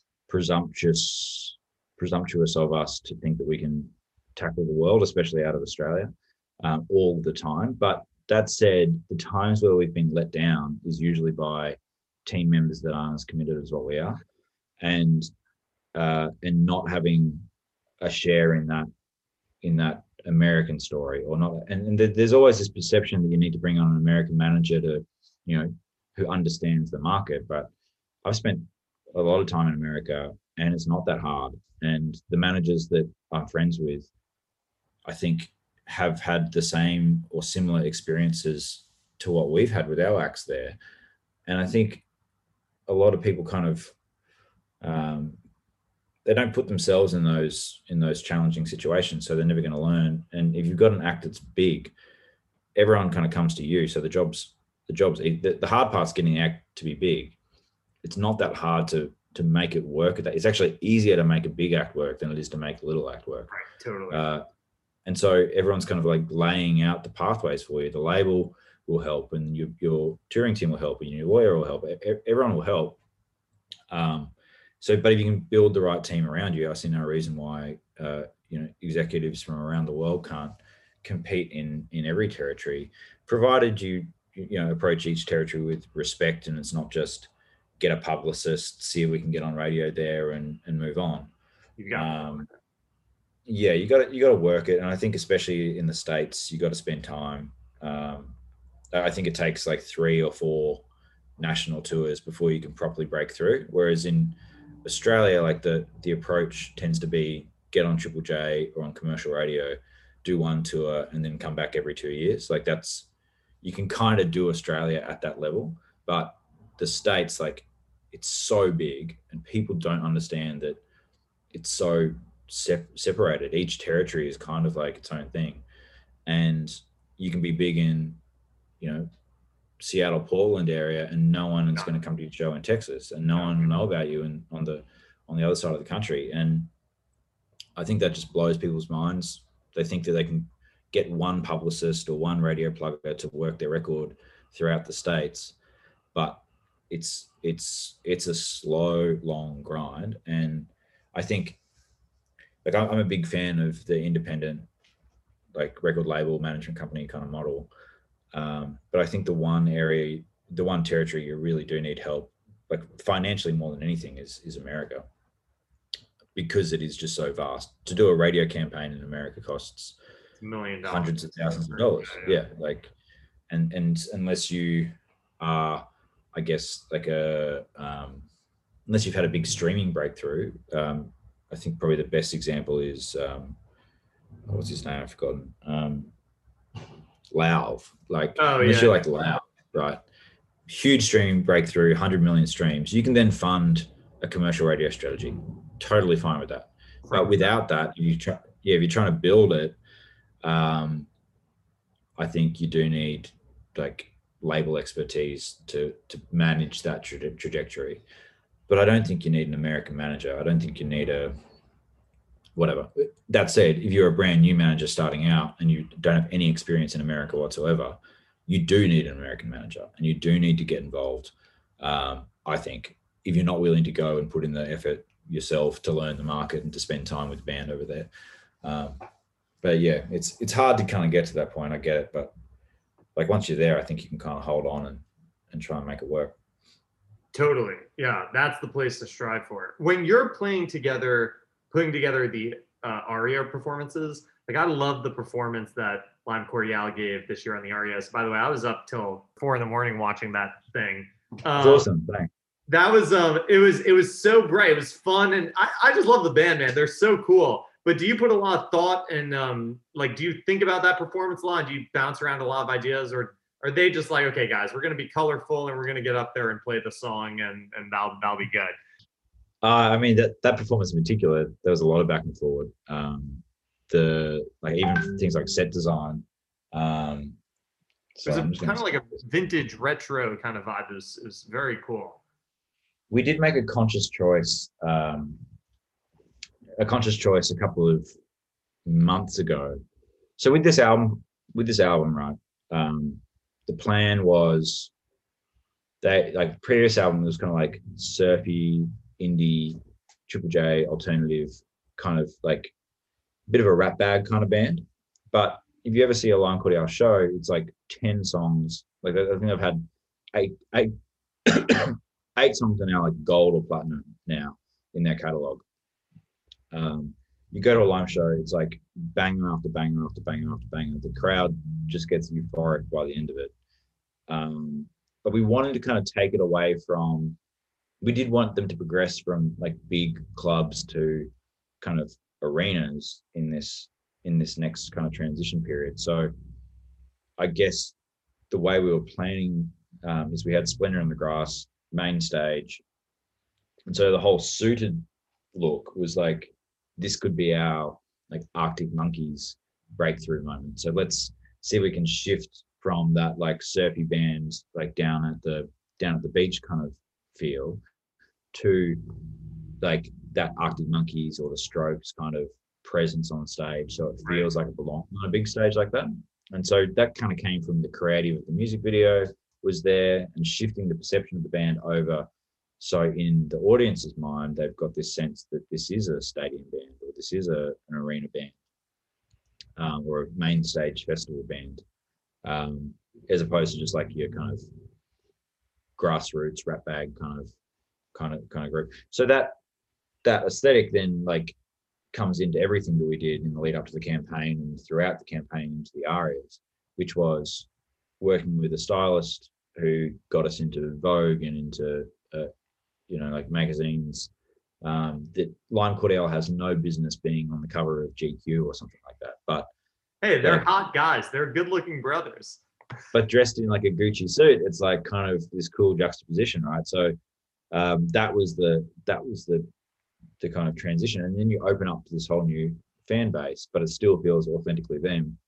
presumptuous presumptuous of us to think that we can tackle the world, especially out of Australia, um, all the time. But that said, the times where we've been let down is usually by team members that aren't as committed as what we are, and uh, and not having a share in that in that American story, or not. And, and there's always this perception that you need to bring on an American manager to, you know, who understands the market. But I've spent a lot of time in America, and it's not that hard. And the managers that I'm friends with, I think, have had the same or similar experiences to what we've had with our acts there. And I think a lot of people kind of um, they don't put themselves in those in those challenging situations, so they're never going to learn. And if you've got an act that's big, everyone kind of comes to you. So the jobs, the jobs, the, the hard part's getting the act to be big. It's not that hard to to make it work. It's actually easier to make a big act work than it is to make a little act work. Right, totally. Uh, and so everyone's kind of like laying out the pathways for you. The label will help, and your your touring team will help, and your lawyer will help. Everyone will help. Um, So, but if you can build the right team around you, I see no reason why, uh, you know, executives from around the world can't compete in in every territory, provided you, you know, approach each territory with respect, and it's not just get a publicist, see if we can get on radio there, and and move on. You got um, yeah, you got to you got to work it, and I think especially in the States, you got to spend time. Um, I think it takes like three or four national tours before you can properly break through, whereas in Australia, like the the approach tends to be get on Triple J or on commercial radio, do one tour, and then come back every two years. Like that's, you can kind of do Australia at that level, but the States, like it's so big and people don't understand that it's so sep- separated. Each territory is kind of like its own thing. And you can be big in, you know, Seattle, Portland area, and no one is going to come to your show in Texas, and no one will know about you in, on the on the other side of the country. And I think that just blows people's minds. They think that they can get one publicist or one radio plugger to work their record throughout the States, but it's it's it's a slow, long grind. And I think, like, I'm a big fan of the independent, like, record label management company kind of model. Um, but I think the one area, the one territory you really do need help, like financially more than anything, is is America, because it is just so vast. To do a radio campaign in America costs million dollars, hundreds of thousands of dollars. Yeah, yeah. yeah, like, and and unless you are, I guess, like a um, unless you've had a big streaming breakthrough, um, I think probably the best example is um, what's his name? I've forgotten. Um, Lauv, like, oh, unless yeah. you're like Lauv, right? Huge streaming breakthrough, one hundred million streams. You can then fund a commercial radio strategy. Totally fine with that. But From without that, if you try, yeah, if you're trying to build it, um, I think you do need like label expertise to to manage that tra- trajectory. But I don't think you need an American manager. I don't think you need a whatever. That said, if you're a brand new manager starting out and you don't have any experience in America whatsoever, you do need an American manager and you do need to get involved. Um, I think if you're not willing to go and put in the effort yourself to learn the market and to spend time with the band over there. Um, but yeah, it's it's hard to kind of get to that point. I get it, but like once you're there, I think you can kind of hold on and and try and make it work. Totally. Yeah, that's the place to strive for. When you're playing together, putting together the uh, Aria performances, like I love the performance that Lime Cordiale gave this year on the Arias. By the way, I was up till four in the morning watching that thing. Um, It's awesome. Thanks. That was um, it was it was so bright. It was fun, and I, I just love the band, man. They're so cool. But do you put a lot of thought and um, like, do you think about that performance a lot? Do you bounce around a lot of ideas, or are they just like, okay, guys, we're going to be colorful and we're going to get up there and play the song, and and that'll that'll be good? Uh, I mean, that, that performance in particular, there was a lot of back and forward. Um, the like even things like set design. Um, so it was kind of like a vintage retro kind of vibe. It was, it was very cool. We did make a conscious choice, um, a conscious choice a couple of months ago. So with this album, with this album, right, um, the plan was that like previous album was kind of like surfy, indie, Triple J, alternative, kind of like a bit of a rap bag kind of band. But if you ever see a Lime Cordiale show, it's like ten songs. Like I think I've had eight, eight, eight songs are now like gold or platinum now in their catalog. Um, you go to a Lime show, it's like banger after banger after banger after banger. The crowd just gets euphoric by the end of it. Um, but we wanted to kind of take it away from, we did want them to progress from like big clubs to kind of arenas in this in this next kind of transition period. So I guess the way we were planning um, is we had Splendor in the Grass main stage, and so the whole suited look was like, this could be our like Arctic Monkeys breakthrough moment. So let's see if we can shift from that like surfy band like down at the down at the beach kind of feel to like that Arctic Monkeys or the Strokes kind of presence on stage. So it feels like it belongs on a big stage like that. And so that kind of came from the creative of the music video was there and shifting the perception of the band over. So in the audience's mind, they've got this sense that this is a stadium band or this is a, an arena band um, or a main stage festival band, um, as opposed to just like your kind of grassroots rap bag kind of kind of kind of group. So that that aesthetic then like comes into everything that we did in the lead up to the campaign and throughout the campaign into the Arias, which was working with a stylist who got us into Vogue and into uh, you know like magazines um, that Lime Cordiale has no business being on the cover of G Q or something like that. But hey, they're like, hot guys. They're good-looking brothers. But dressed in like a Gucci suit, it's like kind of this cool juxtaposition, right? So um, that was the that was the the kind of transition, and then you open up to this whole new fan base, but it still feels authentically them.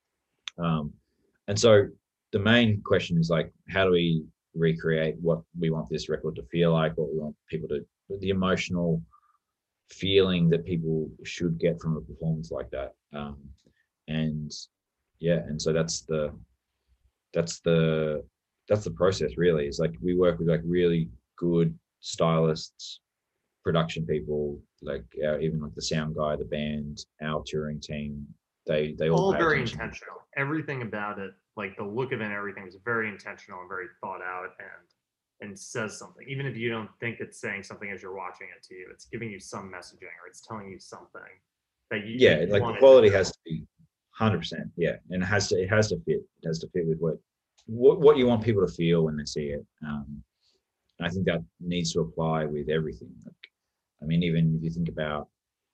Um, and so the main question is like, how do we recreate what we want this record to feel like, what we want people to, the emotional feeling that people should get from a performance like that. Um, and yeah, and so that's the that's the that's the process really. Is like we work with like really good stylists, production people, like our, even like the sound guy, the band, our touring team, they they all, all very attention. intentional. Everything about it, like the look of it and everything, was very intentional and very thought out, and and says something. Even if you don't think it's saying something as you're watching it to you, it's giving you some messaging or it's telling you something that you yeah you like the quality to has to be one hundred percent yeah, and it has to it has to fit it has to fit with what what, what you want people to feel when they see it. um and I think that needs to apply with everything. Like, I mean, even if you think about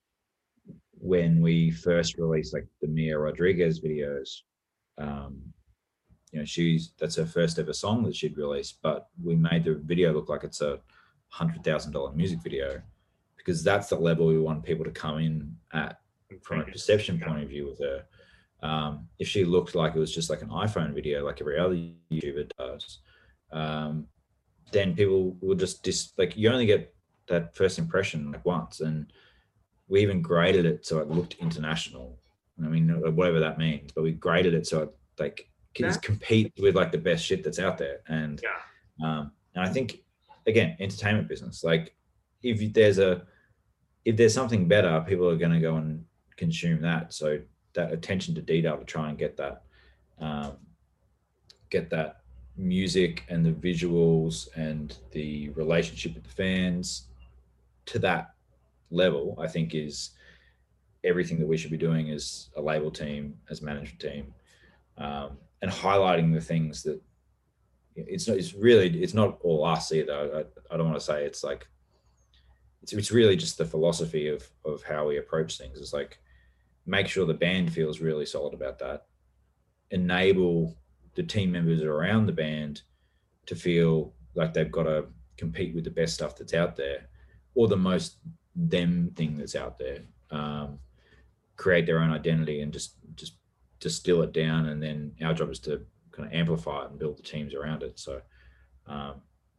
when we first released like the Mia Rodriguez videos, um, you know, she's that's her first ever song that she'd released, but we made the video look like it's a hundred thousand dollar music video, because that's the level we want people to come in at from a perception point of view with her. Um, if she looked like it was just like an iPhone video, like every other YouTuber does, um, then people will just dis like you only get that first impression like once, and we even graded it so it looked international. I mean, whatever that means, but we graded it so it like can compete with like the best shit that's out there. And yeah. um, and I think again, entertainment business, like if there's a if there's something better, people are going to go and consume that. So that attention to detail to try and get that um, get that music and the visuals and the relationship with the fans to that level, I think is everything that we should be doing as a label team, as management team, um, and highlighting the things that it's not, it's really, it's not all us either. I, I don't want to say it's like, it's, it's really just the philosophy of, of how we approach things. It's like, make sure the band feels really solid about that, enable the team members around the band to feel like they've got to compete with the best stuff that's out there, or the most them thing that's out there. Um, create their own identity and just just distill it down, and then our job is to kind of amplify it and build the teams around it. So um,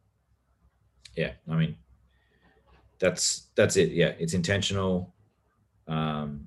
yeah, I mean, that's that's it. Yeah, it's intentional, um,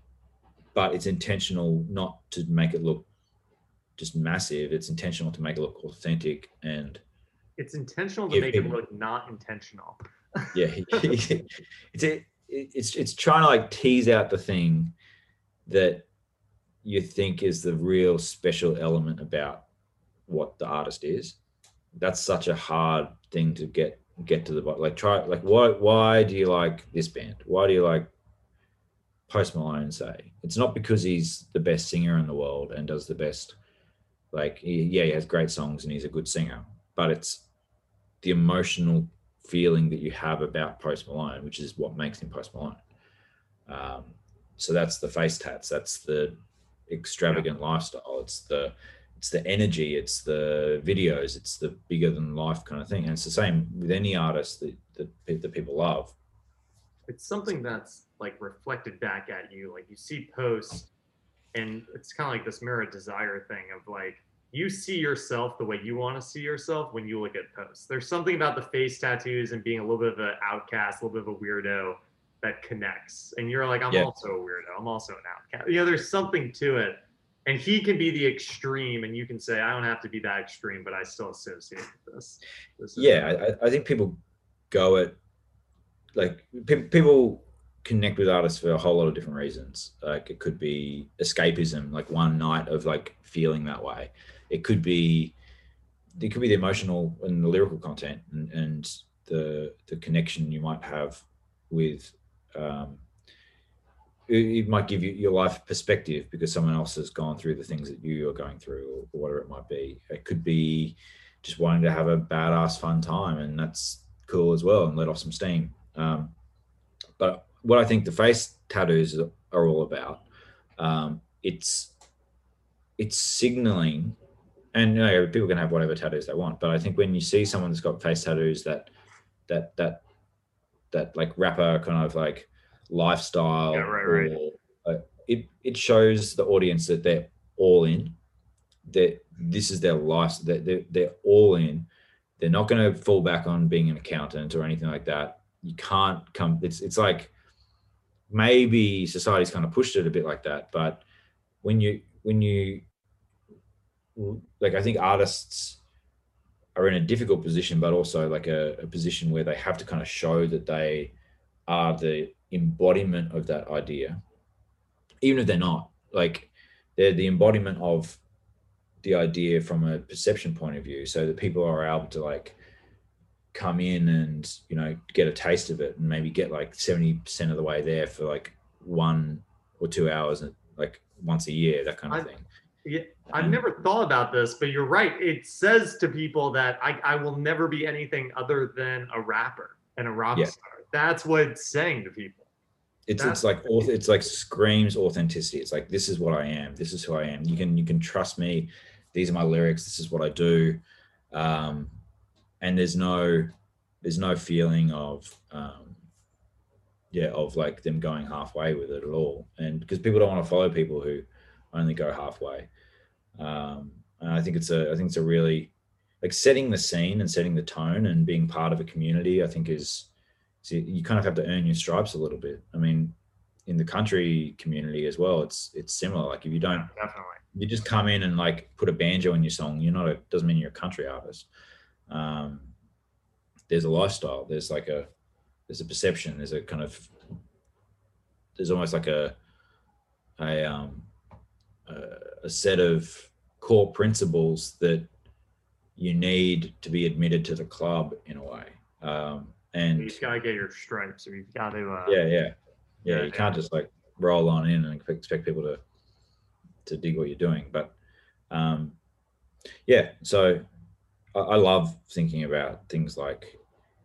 but it's intentional not to make it look just massive. It's intentional to make it look authentic, and it's intentional to make people, it look not intentional. Yeah, it's a, it's it's trying to like tease out the thing that you think is the real special element about what the artist is. That's such a hard thing to get get to the bottom. Like try like why why do you like this band? Why do you like Post Malone? Say it's not because he's the best singer in the world and does the best. Like he, yeah, he has great songs and he's a good singer, but it's the emotional feeling that you have about Post Malone, which is what makes him Post Malone. Um, so that's the face tats. That's the extravagant yeah. lifestyle. It's the it's the energy. It's the videos. It's the bigger than life kind of thing. And it's the same with any artist that that, that people love. It's something that's like reflected back at you. Like you see posts, and it's kind of like this mirror desire thing of like, you see yourself the way you want to see yourself when you look at posts. There's something about the face tattoos and being a little bit of an outcast, a little bit of a weirdo that connects. And you're like, I'm yeah. also a weirdo. I'm also an outcast. You know, there's something to it. And he can be the extreme, and you can say, I don't have to be that extreme, but I still associate with this. this yeah, I, I think people go at, like, pe- people connect with artists for a whole lot of different reasons. Like it could be escapism, like one night of like feeling that way. It could be, it could be the emotional and the lyrical content and, and the the connection you might have with. Um, it, it might give you your life perspective because someone else has gone through the things that you are going through, or whatever it might be. It could be just wanting to have a badass fun time, and that's cool as well, and let off some steam. Um, but what I think the face tattoos are all about, um, it's it's signaling. And you know, people can have whatever tattoos they want, but I think when you see someone that's got face tattoos that that that that like rapper kind of like lifestyle, yeah, right, right. Or, uh, it it shows the audience that they're all in. That this is their life. That they're, they're all in. They're not going to fall back on being an accountant or anything like that. You can't come. It's it's like maybe society's kind of pushed it a bit like that, but when you when you like, I think artists are in a difficult position, but also like a, a position where they have to kind of show that they are the embodiment of that idea, even if they're not. Like they're the embodiment of the idea from a perception point of view, so that people are able to like come in and, you know, get a taste of it and maybe get like seventy percent of the way there for like one or two hours, like once a year, that kind of I, thing. Yeah, I've never thought about this, but you're right. It says to people that I, I will never be anything other than a rapper and a rock yeah. star. That's what it's saying to people. It's That's it's like it's like screams authenticity. It's like, this is what I am. This is who I am. You can you can trust me. These are my lyrics. This is what I do. Um, and there's no there's no feeling of um, yeah of like them going halfway with it at all, and because people don't want to follow people who only go halfway. Um, and I think it's a I think it's a really like setting the scene and setting the tone and being part of a community. I think is, is you kind of have to earn your stripes a little bit. I mean, in the country community as well, it's it's similar. Like if you don't Definitely. you just come in and like put a banjo in your song, you're not a doesn't mean you're a country artist. Um, there's a lifestyle. There's like a there's a perception. There's a kind of there's almost like a a um a, a set of core principles that you need to be admitted to the club in a way. Um, and You've got to get your stripes, or you've got to. Uh, yeah, yeah, yeah. Yeah, You can't just like roll on in and expect people to to dig what you're doing. But um, yeah, so I, I love thinking about things like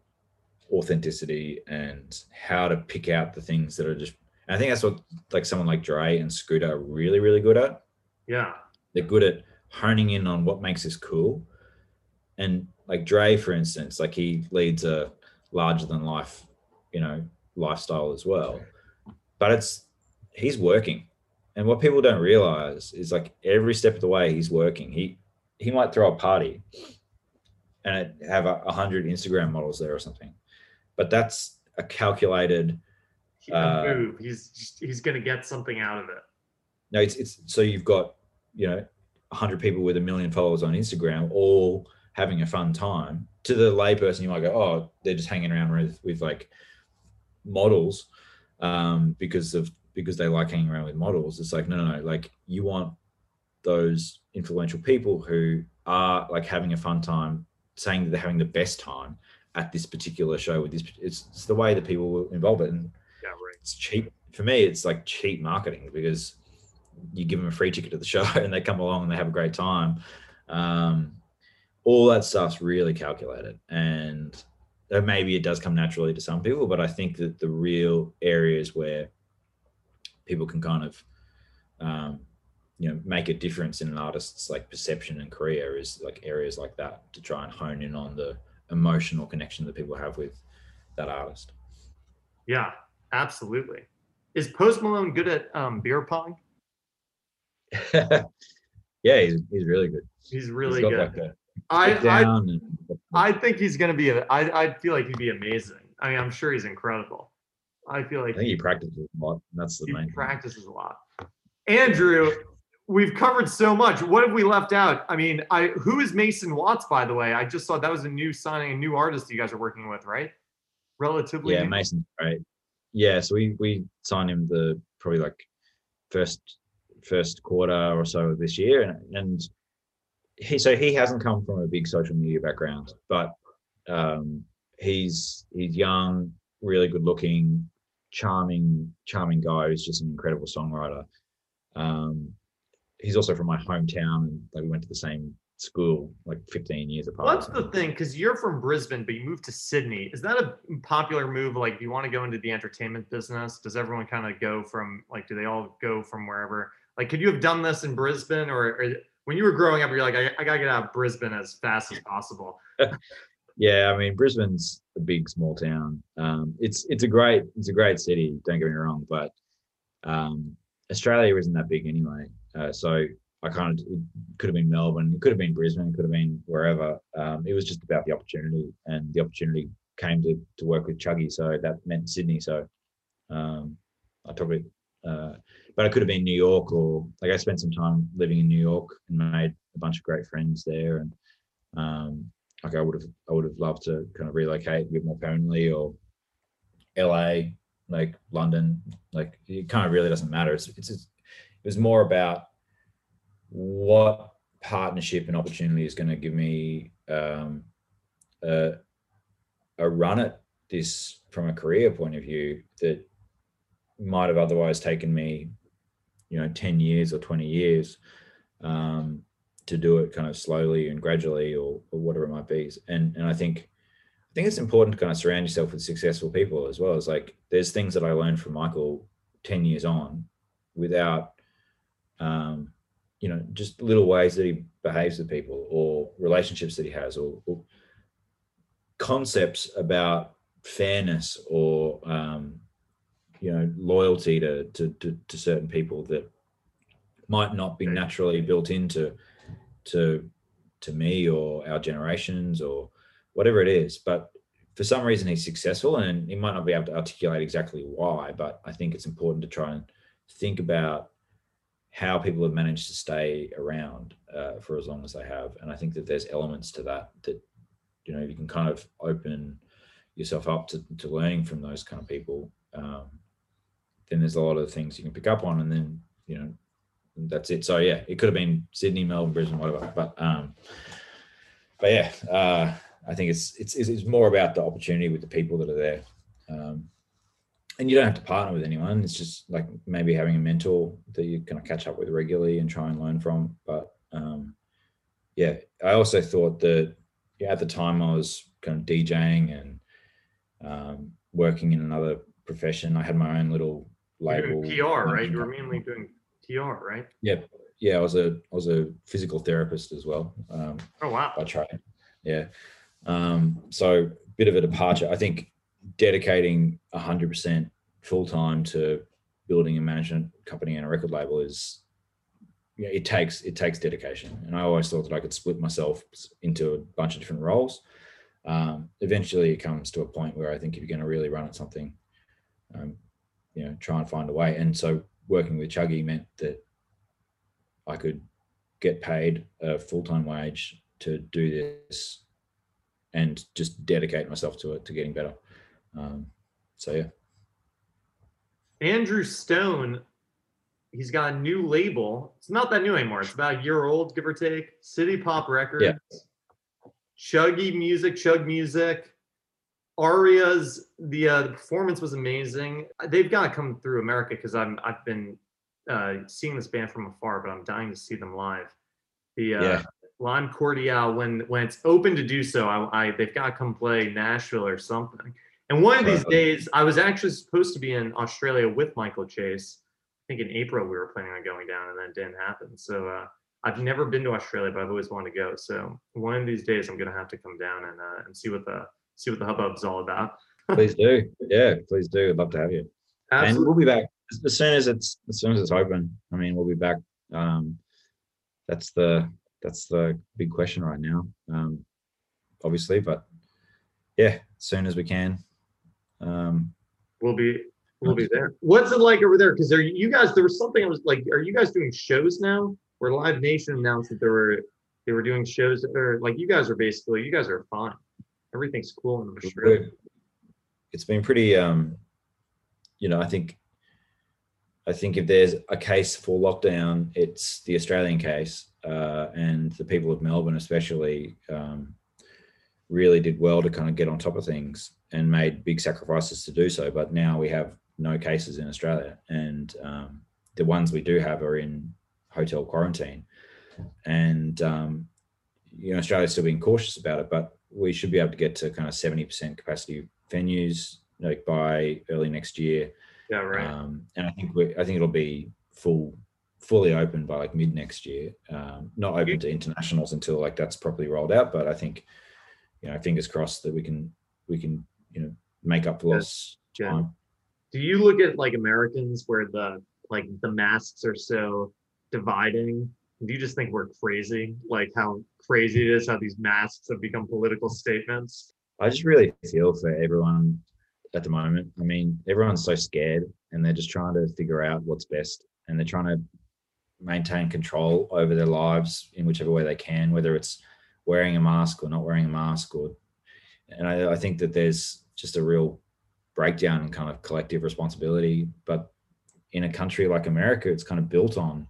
authenticity and how to pick out the things that are just. And I think that's what like someone like Dre and Scooter are really, really good at. Yeah. They're good at honing in on what makes this cool. And like Dre, for instance, like he leads a larger than life, you know, lifestyle as well. But it's he's working. And what people don't realize is like every step of the way he's working. He he might throw a party and have a, a hundred Instagram models there or something. But that's a calculated uh, move. He's just, he's going to get something out of it. No, it's it's so you've got, you know, a hundred people with a million followers on Instagram all having a fun time. To the layperson, you might go, oh, they're just hanging around with, with like models um, because of because they like hanging around with models. It's like, no, no, no. Like you want those influential people who are like having a fun time, saying that they're having the best time at this particular show with this. It's, it's the way that people will involve it. And yeah, right. It's cheap. For me, it's like cheap marketing because you give them a free ticket to the show and they come along and they have a great time. Um, all that stuff's really calculated, and maybe it does come naturally to some people, but I think that the real areas where people can kind of, um, you know, make a difference in an artist's like perception and career is like areas like that, to try and hone in on the emotional connection that people have with that artist. Yeah, absolutely. Is Post Malone good at um, beer pong? Yeah, he's, he's really good. He's really he's good. Like a, I I, and, I think he's going to be. A, I I feel like he'd be amazing. I mean, I'm sure he's incredible. I feel like I think he, he practices a lot. That's the he main. practices thing. a lot. Andrew, we've covered so much. What have we left out? I mean, I who is Mason Watts, by the way? I just saw that was a new signing, a new artist you guys are working with, right? Relatively. Yeah, new. Mason's great. Yeah, so we we signed him the probably like first first quarter or so of this year, and, and he so he hasn't come from a big social media background, but um, he's he's young, really good looking, charming charming guy who's just an incredible songwriter. Um, he's also from my hometown, and like we went to the same school like fifteen years apart. What's the thing? Because you're from Brisbane, but you moved to Sydney. Is that a popular move? Like, do you want to go into the entertainment business? Does everyone kind of go from like, do they all go from wherever? Like, could you have done this in Brisbane, or, or when you were growing up, you're like, I, I gotta get out of Brisbane as fast as possible? Yeah, I mean, Brisbane's a big small town. Um, it's it's a great it's a great city. Don't get me wrong, but um, Australia isn't that big anyway. Uh, so I kind of it could have been Melbourne, it could have been Brisbane, it could have been wherever. Um, it was just about the opportunity, and the opportunity came to to work with Chuggy, so that meant Sydney. So um, I took it. Uh, but it could have been New York, or like I spent some time living in New York and made a bunch of great friends there. And um, like I would have, I would have loved to kind of relocate a bit more permanently, or L A, like London. Like it kind of really doesn't matter. It's, it's it was more about what partnership and opportunity is going to give me um, a, a run at this from a career point of view that might have otherwise taken me, you know, ten years or twenty years um, to do it kind of slowly and gradually, or, or whatever it might be. And and I think I think it's important to kind of surround yourself with successful people as well. As like there's things that I learned from Michael ten years on without, um, you know, just little ways that he behaves with people, or relationships that he has, or, or concepts about fairness or um, you know loyalty to, to to to certain people that might not be naturally built into to to me or our generations or whatever it is. But for some reason he's successful, and he might not be able to articulate exactly why, but I think it's important to try and think about how people have managed to stay around uh, for as long as they have. And I think that there's elements to that that, you know, you can kind of open yourself up to, to learning from those kind of people. Um, then there's a lot of things you can pick up on, and then, you know, that's it. So yeah, it could have been Sydney, Melbourne, Brisbane, whatever. But um, but yeah, uh, I think it's it's it's more about the opportunity with the people that are there. Um, and you don't have to partner with anyone. It's just like maybe having a mentor that you kind of catch up with regularly and try and learn from. But um, yeah, I also thought that yeah, at the time I was kind of DJing and um, working in another profession. I had my own little label. P R, right? You were mainly doing P R, right? Yeah, yeah. I was a I was a physical therapist as well. Um, oh wow! By trade, yeah. Um, so bit of a departure. I think dedicating one hundred percent full time to building a management company and a record label is, you know, it takes it takes dedication. And I always thought that I could split myself into a bunch of different roles. Um, eventually, it comes to a point where I think if you're going to really run at something, um, you know, try and find a way. And so working with Chuggy meant that I could get paid a full-time wage to do this and just dedicate myself to it, to getting better. Um, so yeah. Andrew Stone, he's got a new label. It's not that new anymore. It's about a year old, give or take. City Pop Records. Yeah. Chuggy Music, Chug Music. Aria's, the, uh, the performance was amazing. They've got to come through America because I'm I've been uh, seeing this band from afar, but I'm dying to see them live. The uh, yeah. Lime Cordiale, when when it's open to do so, I, I they've got to come play Nashville or something. And one of these days, I was actually supposed to be in Australia with Michael Chase. I think in April we were planning on going down, and then it didn't happen. So uh, I've never been to Australia, but I've always wanted to go. So one of these days, I'm going to have to come down and uh, and see what the see what the hubbub's all about. Please do, yeah, please do. I'd love to have you. Absolutely. And we'll be back as soon as it's as soon as it's open. I mean, we'll be back. Um, that's the that's the big question right now, um, obviously. But yeah, as soon as we can. Um, we'll be we'll be there. What's it like over there? Because there, you guys, there was something I was like, are you guys doing shows now? Where Live Nation announced that they were they were doing shows, or like you guys are basically you guys are fine. Everything's cool in Australia. It's been pretty, um, you know, I think I think if there's a case for lockdown, it's the Australian case, uh, and the people of Melbourne especially um, really did well to kind of get on top of things and made big sacrifices to do so. But now we have no cases in Australia, and um, the ones we do have are in hotel quarantine. And, um, you know, Australia's still being cautious about it, but we should be able to get to kind of seventy percent capacity venues like by early next year. Yeah, right. Um, and I think we, I think it'll be full, fully open by like mid next year. Um, not open to internationals until like that's properly rolled out, but I think, you know, fingers crossed that we can we can you know make up for lost yeah. time. Do you look at like Americans where the like the masks are so dividing? Do you just think we're crazy? Like how crazy it is how these masks have become political statements? I just really feel for everyone at the moment. I mean, everyone's so scared and they're just trying to figure out what's best, and they're trying to maintain control over their lives in whichever way they can, whether it's wearing a mask or not wearing a mask, or and I, I think that there's just a real breakdown in kind of collective responsibility. But in a country like America, it's kind of built on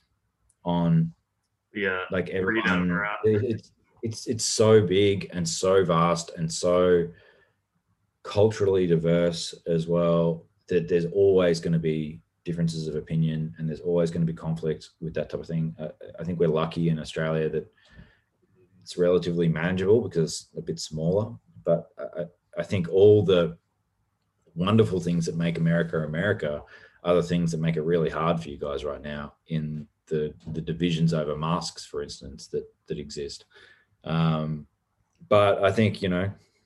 on yeah like everyone it, it's it's it's so big and so vast and so culturally diverse as well that there's always going to be differences of opinion, and there's always going to be conflict with that type of thing. I, I think we're lucky in Australia that it's relatively manageable because it's a bit smaller, but I, I think all the wonderful things that make America America are the things that make it really hard for you guys right now in the the divisions over masks, for instance, that that exist. Um, but I think, you know,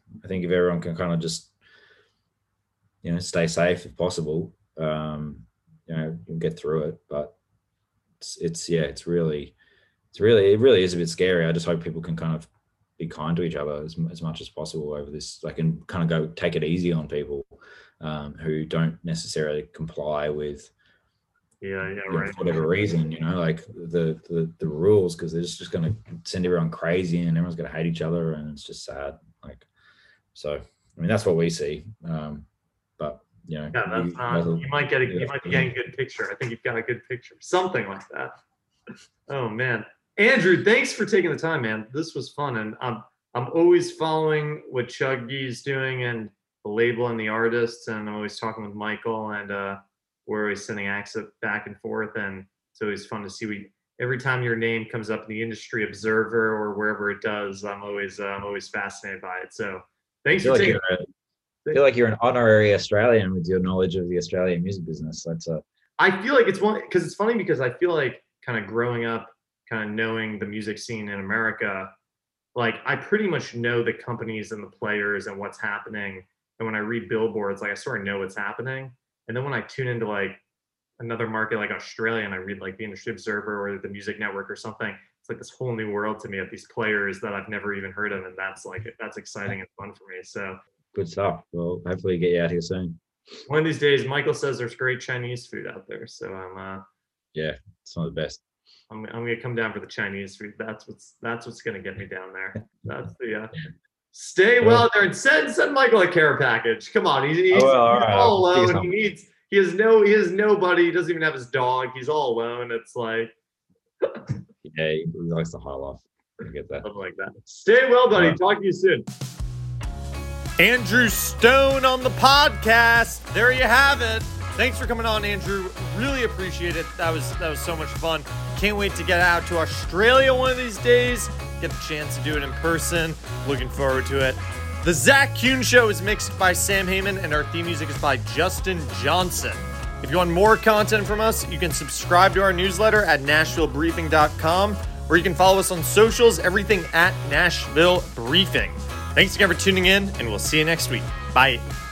I think if everyone can kind of just, you know, stay safe if possible, um, you know, you'll get through it. But it's, it's yeah, it's really, it's really, it really is a bit scary. I just hope people can kind of be kind to each other as, as much as possible over this, like, and kind of go take it easy on people um, who don't necessarily comply with, yeah, yeah, you know, right. for whatever reason, you know, like the the, the rules, because they're just, just going to send everyone crazy and everyone's going to hate each other, and it's just sad. Like, so I mean, that's what we see. Um, but you know, yeah, that's we, not. You might get a, you might be getting a good picture. I think you've got a good picture, something like that. Oh man, Andrew, thanks for taking the time, man. This was fun, and I'm I'm always following what Chuggy's doing and the label and the artists, and I'm always talking with Michael, and uh, we're always sending acts back and forth, and it's always fun to see. We every time your name comes up in the Industry Observer or wherever it does, I'm always uh, I'm always fascinated by it. So thanks for like taking. I feel like you're an honorary Australian with your knowledge of the Australian music business. That's a. I feel like it's one because it's funny because I feel like kind of growing up, kind of knowing the music scene in America, like I pretty much know the companies and the players and what's happening. And when I read billboards, like I sort of know what's happening. And then when I tune into like another market like Australia and I read like the Industry Observer or the Music Network or something, it's like this whole new world to me of these players that I've never even heard of. And that's like, that's exciting and fun for me. So good stuff. Well, hopefully get you out here soon. One of these days, Michael says there's great Chinese food out there. So I'm, uh, yeah, it's not the best. I'm, I'm gonna come down for the Chinese food. That's what's that's what's gonna get me down there. That's the uh, stay well out there and send send Michael a care package. Come on, he's, he's, oh, well, all, he's right. all alone. He needs he has no he has nobody. He doesn't even have his dog. He's all alone. It's like yeah, he likes the high life. I get that. Something like that. Stay well, buddy. Talk to you soon. Andrew Stone on the podcast. There you have it. Thanks for coming on, Andrew. Really appreciate it. That was that was so much fun. Can't wait to get out to Australia one of these days. Get the chance to do it in person. Looking forward to it. The Zach Kuhn Show is mixed by Sam Heyman, and our theme music is by Justin Johnson. If you want more content from us, you can subscribe to our newsletter at nashville briefing dot com, or you can follow us on socials, everything at Nashville Briefing. Thanks again for tuning in, and we'll see you next week. Bye.